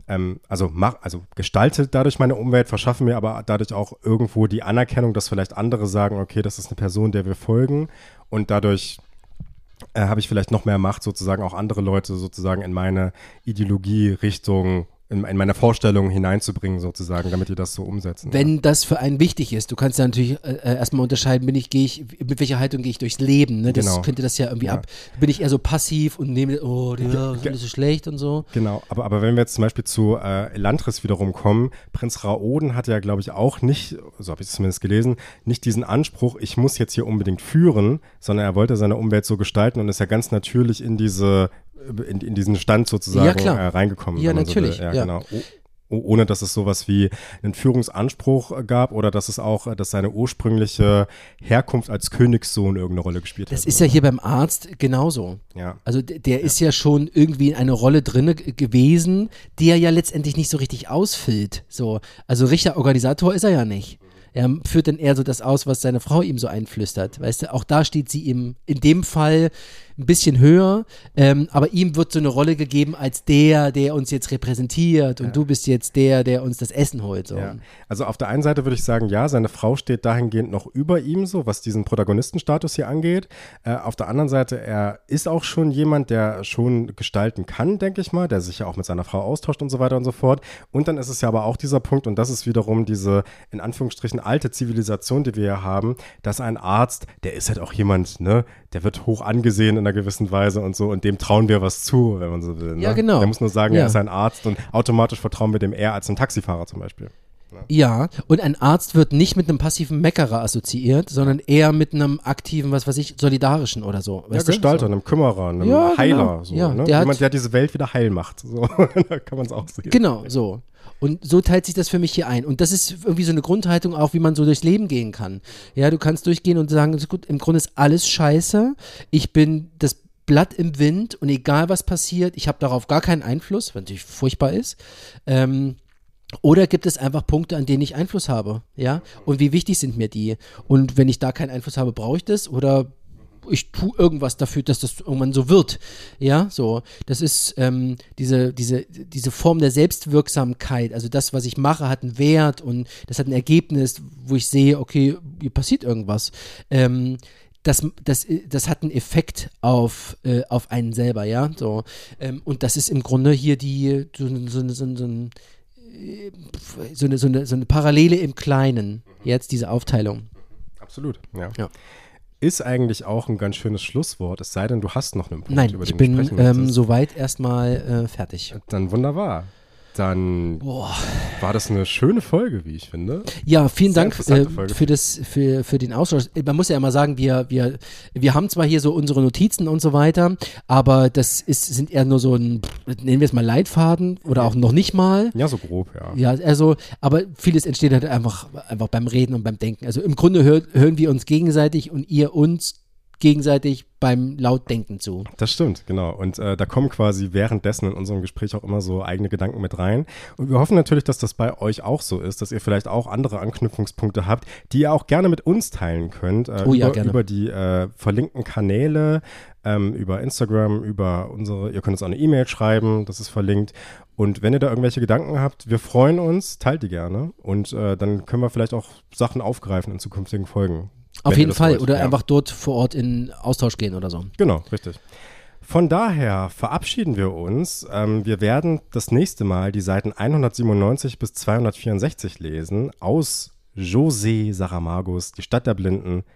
ähm, also, mach, also gestalte dadurch meine Umwelt, verschaffe mir aber dadurch auch irgendwo die Anerkennung, dass vielleicht andere sagen, okay, das ist eine Person, der wir folgen und dadurch äh, habe ich vielleicht noch mehr Macht, sozusagen auch andere Leute sozusagen in meine Ideologie, Richtung, in, in meine Vorstellungen hineinzubringen sozusagen, damit die das so umsetzen. Wenn ja. das für einen wichtig ist, du kannst ja natürlich äh, erstmal unterscheiden, bin ich, gehe ich, mit welcher Haltung gehe ich durchs Leben, ne? Das Genau. könnte das ja irgendwie Ja. ab, bin ich eher so passiv und nehme, oh, die ja, sind so schlecht und so. Genau, aber, aber wenn wir jetzt zum Beispiel zu äh, Elantris wiederum kommen, Prinz Raoden hatte ja, glaube ich, auch nicht, so habe ich es zumindest gelesen, nicht diesen Anspruch, ich muss jetzt hier unbedingt führen, sondern er wollte seine Umwelt so gestalten und ist ja ganz natürlich in diese, in, in diesen Stand sozusagen Ja, klar. äh, reingekommen. Ja, wenn man natürlich, So will. Ja, ja. genau. Oh, oh, ohne dass es sowas wie einen Führungsanspruch äh, gab oder dass es auch, äh, dass seine ursprüngliche Herkunft als Königssohn irgendeine Rolle gespielt hat. Das ist ja hier beim Arzt genauso. Ja. Also d- der ist ja schon irgendwie in eine Rolle drinne g- gewesen, die er ja letztendlich nicht so richtig ausfüllt. So, also richtiger Organisator ist er ja nicht. Er führt dann eher so das aus, was seine Frau ihm so einflüstert. Weißt du, auch da steht sie ihm in dem Fall ein bisschen höher, ähm, aber ihm wird so eine Rolle gegeben als der, der uns jetzt repräsentiert und Ja. du bist jetzt der, der uns das Essen holt. So. Ja. Also auf der einen Seite würde ich sagen, ja, seine Frau steht dahingehend noch über ihm, so was diesen Protagonistenstatus hier angeht. Äh, auf der anderen Seite, er ist auch schon jemand, der schon gestalten kann, denke ich mal, der sich ja auch mit seiner Frau austauscht und so weiter und so fort. Und dann ist es ja aber auch dieser Punkt, und das ist wiederum diese, in Anführungsstrichen, alte Zivilisation, die wir hier haben, dass ein Arzt, der ist halt auch jemand, ne, der wird hoch angesehen in einer gewissen Weise und so, und dem trauen wir was zu, wenn man so will. Ne? Ja, genau. Der muss nur sagen, Ja. er ist ein Arzt, und automatisch vertrauen wir dem eher als ein Taxifahrer zum Beispiel. Ja, und ein Arzt wird nicht mit einem passiven Meckerer assoziiert, sondern eher mit einem aktiven, was weiß ich, solidarischen oder so. Ja, Weißt du? Gestalter, So. einem Kümmerer, einem Ja, genau. Heiler. So, Ja, ne? der hat- Jemand, der diese Welt wieder heil macht. So. Da kann man es auch sehen. Genau, so. Und so teilt sich das für mich hier ein. Und das ist irgendwie so eine Grundhaltung auch, wie man so durchs Leben gehen kann. Ja, du kannst durchgehen und sagen, ist gut, im Grunde ist alles scheiße. Ich bin das Blatt im Wind und egal was passiert, ich habe darauf gar keinen Einfluss, was natürlich furchtbar ist. Ähm, Oder gibt es einfach Punkte, an denen ich Einfluss habe? Ja? Und wie wichtig sind mir die? Und wenn ich da keinen Einfluss habe, brauche ich das? Oder ich tue irgendwas dafür, dass das irgendwann so wird? Ja, so. Das ist ähm, diese, diese, diese Form der Selbstwirksamkeit. Also das, was ich mache, hat einen Wert und das hat ein Ergebnis, wo ich sehe, okay, hier passiert irgendwas. Ähm, Das, das, das hat einen Effekt auf, äh, auf einen selber, ja, so. Ähm, und das ist im Grunde hier die, so, so, so, so, ein, äh, so, eine, so, eine, so eine Parallele im Kleinen, jetzt diese Aufteilung. Absolut, ja. Ja. Ist eigentlich auch ein ganz schönes Schlusswort, es sei denn, du hast noch einen Punkt, Nein, über ich den du bin sprechen ähm, möchtest. soweit erstmal äh, fertig. Dann wunderbar. Dann Boah. war das eine schöne Folge, wie ich finde. Ja, vielen Sehr Dank interessante äh, Folge. für, das, für, für den Austausch. Man muss ja immer sagen, wir, wir, wir haben zwar hier so unsere Notizen und so weiter, aber das ist, sind eher nur so ein, nennen wir es mal Leitfaden oder auch noch nicht mal. Ja, so grob, ja. Ja, also, aber vieles entsteht halt einfach, einfach beim Reden und beim Denken. Also im Grunde hör, hören wir uns gegenseitig und ihr uns gegenseitig beim Lautdenken zu. Das stimmt, genau. Und äh, da kommen quasi währenddessen in unserem Gespräch auch immer so eigene Gedanken mit rein. Und wir hoffen natürlich, dass das bei euch auch so ist, dass ihr vielleicht auch andere Anknüpfungspunkte habt, die ihr auch gerne mit uns teilen könnt. Äh, Oh ja, über, gerne. über die äh, verlinkten Kanäle, ähm, über Instagram, über unsere, ihr könnt uns auch eine E-Mail schreiben, das ist verlinkt. Und wenn ihr da irgendwelche Gedanken habt, wir freuen uns, teilt die gerne. Und äh, dann können wir vielleicht auch Sachen aufgreifen in zukünftigen Folgen. Auf Wenn ihr jeden das Fall. wollt, Oder ja. einfach dort vor Ort in Austausch gehen oder so. Genau, richtig. Von daher verabschieden wir uns. Ähm, wir werden das nächste Mal die Seiten hundertsiebenundneunzig bis zweihundertvierundsechzig lesen aus José Saramagos, Die Stadt der Blinden,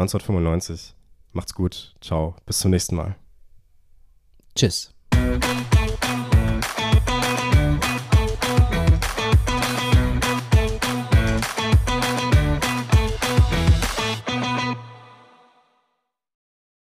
neunzehnhundertfünfundneunzig. Macht's gut. Ciao. Bis zum nächsten Mal. Tschüss.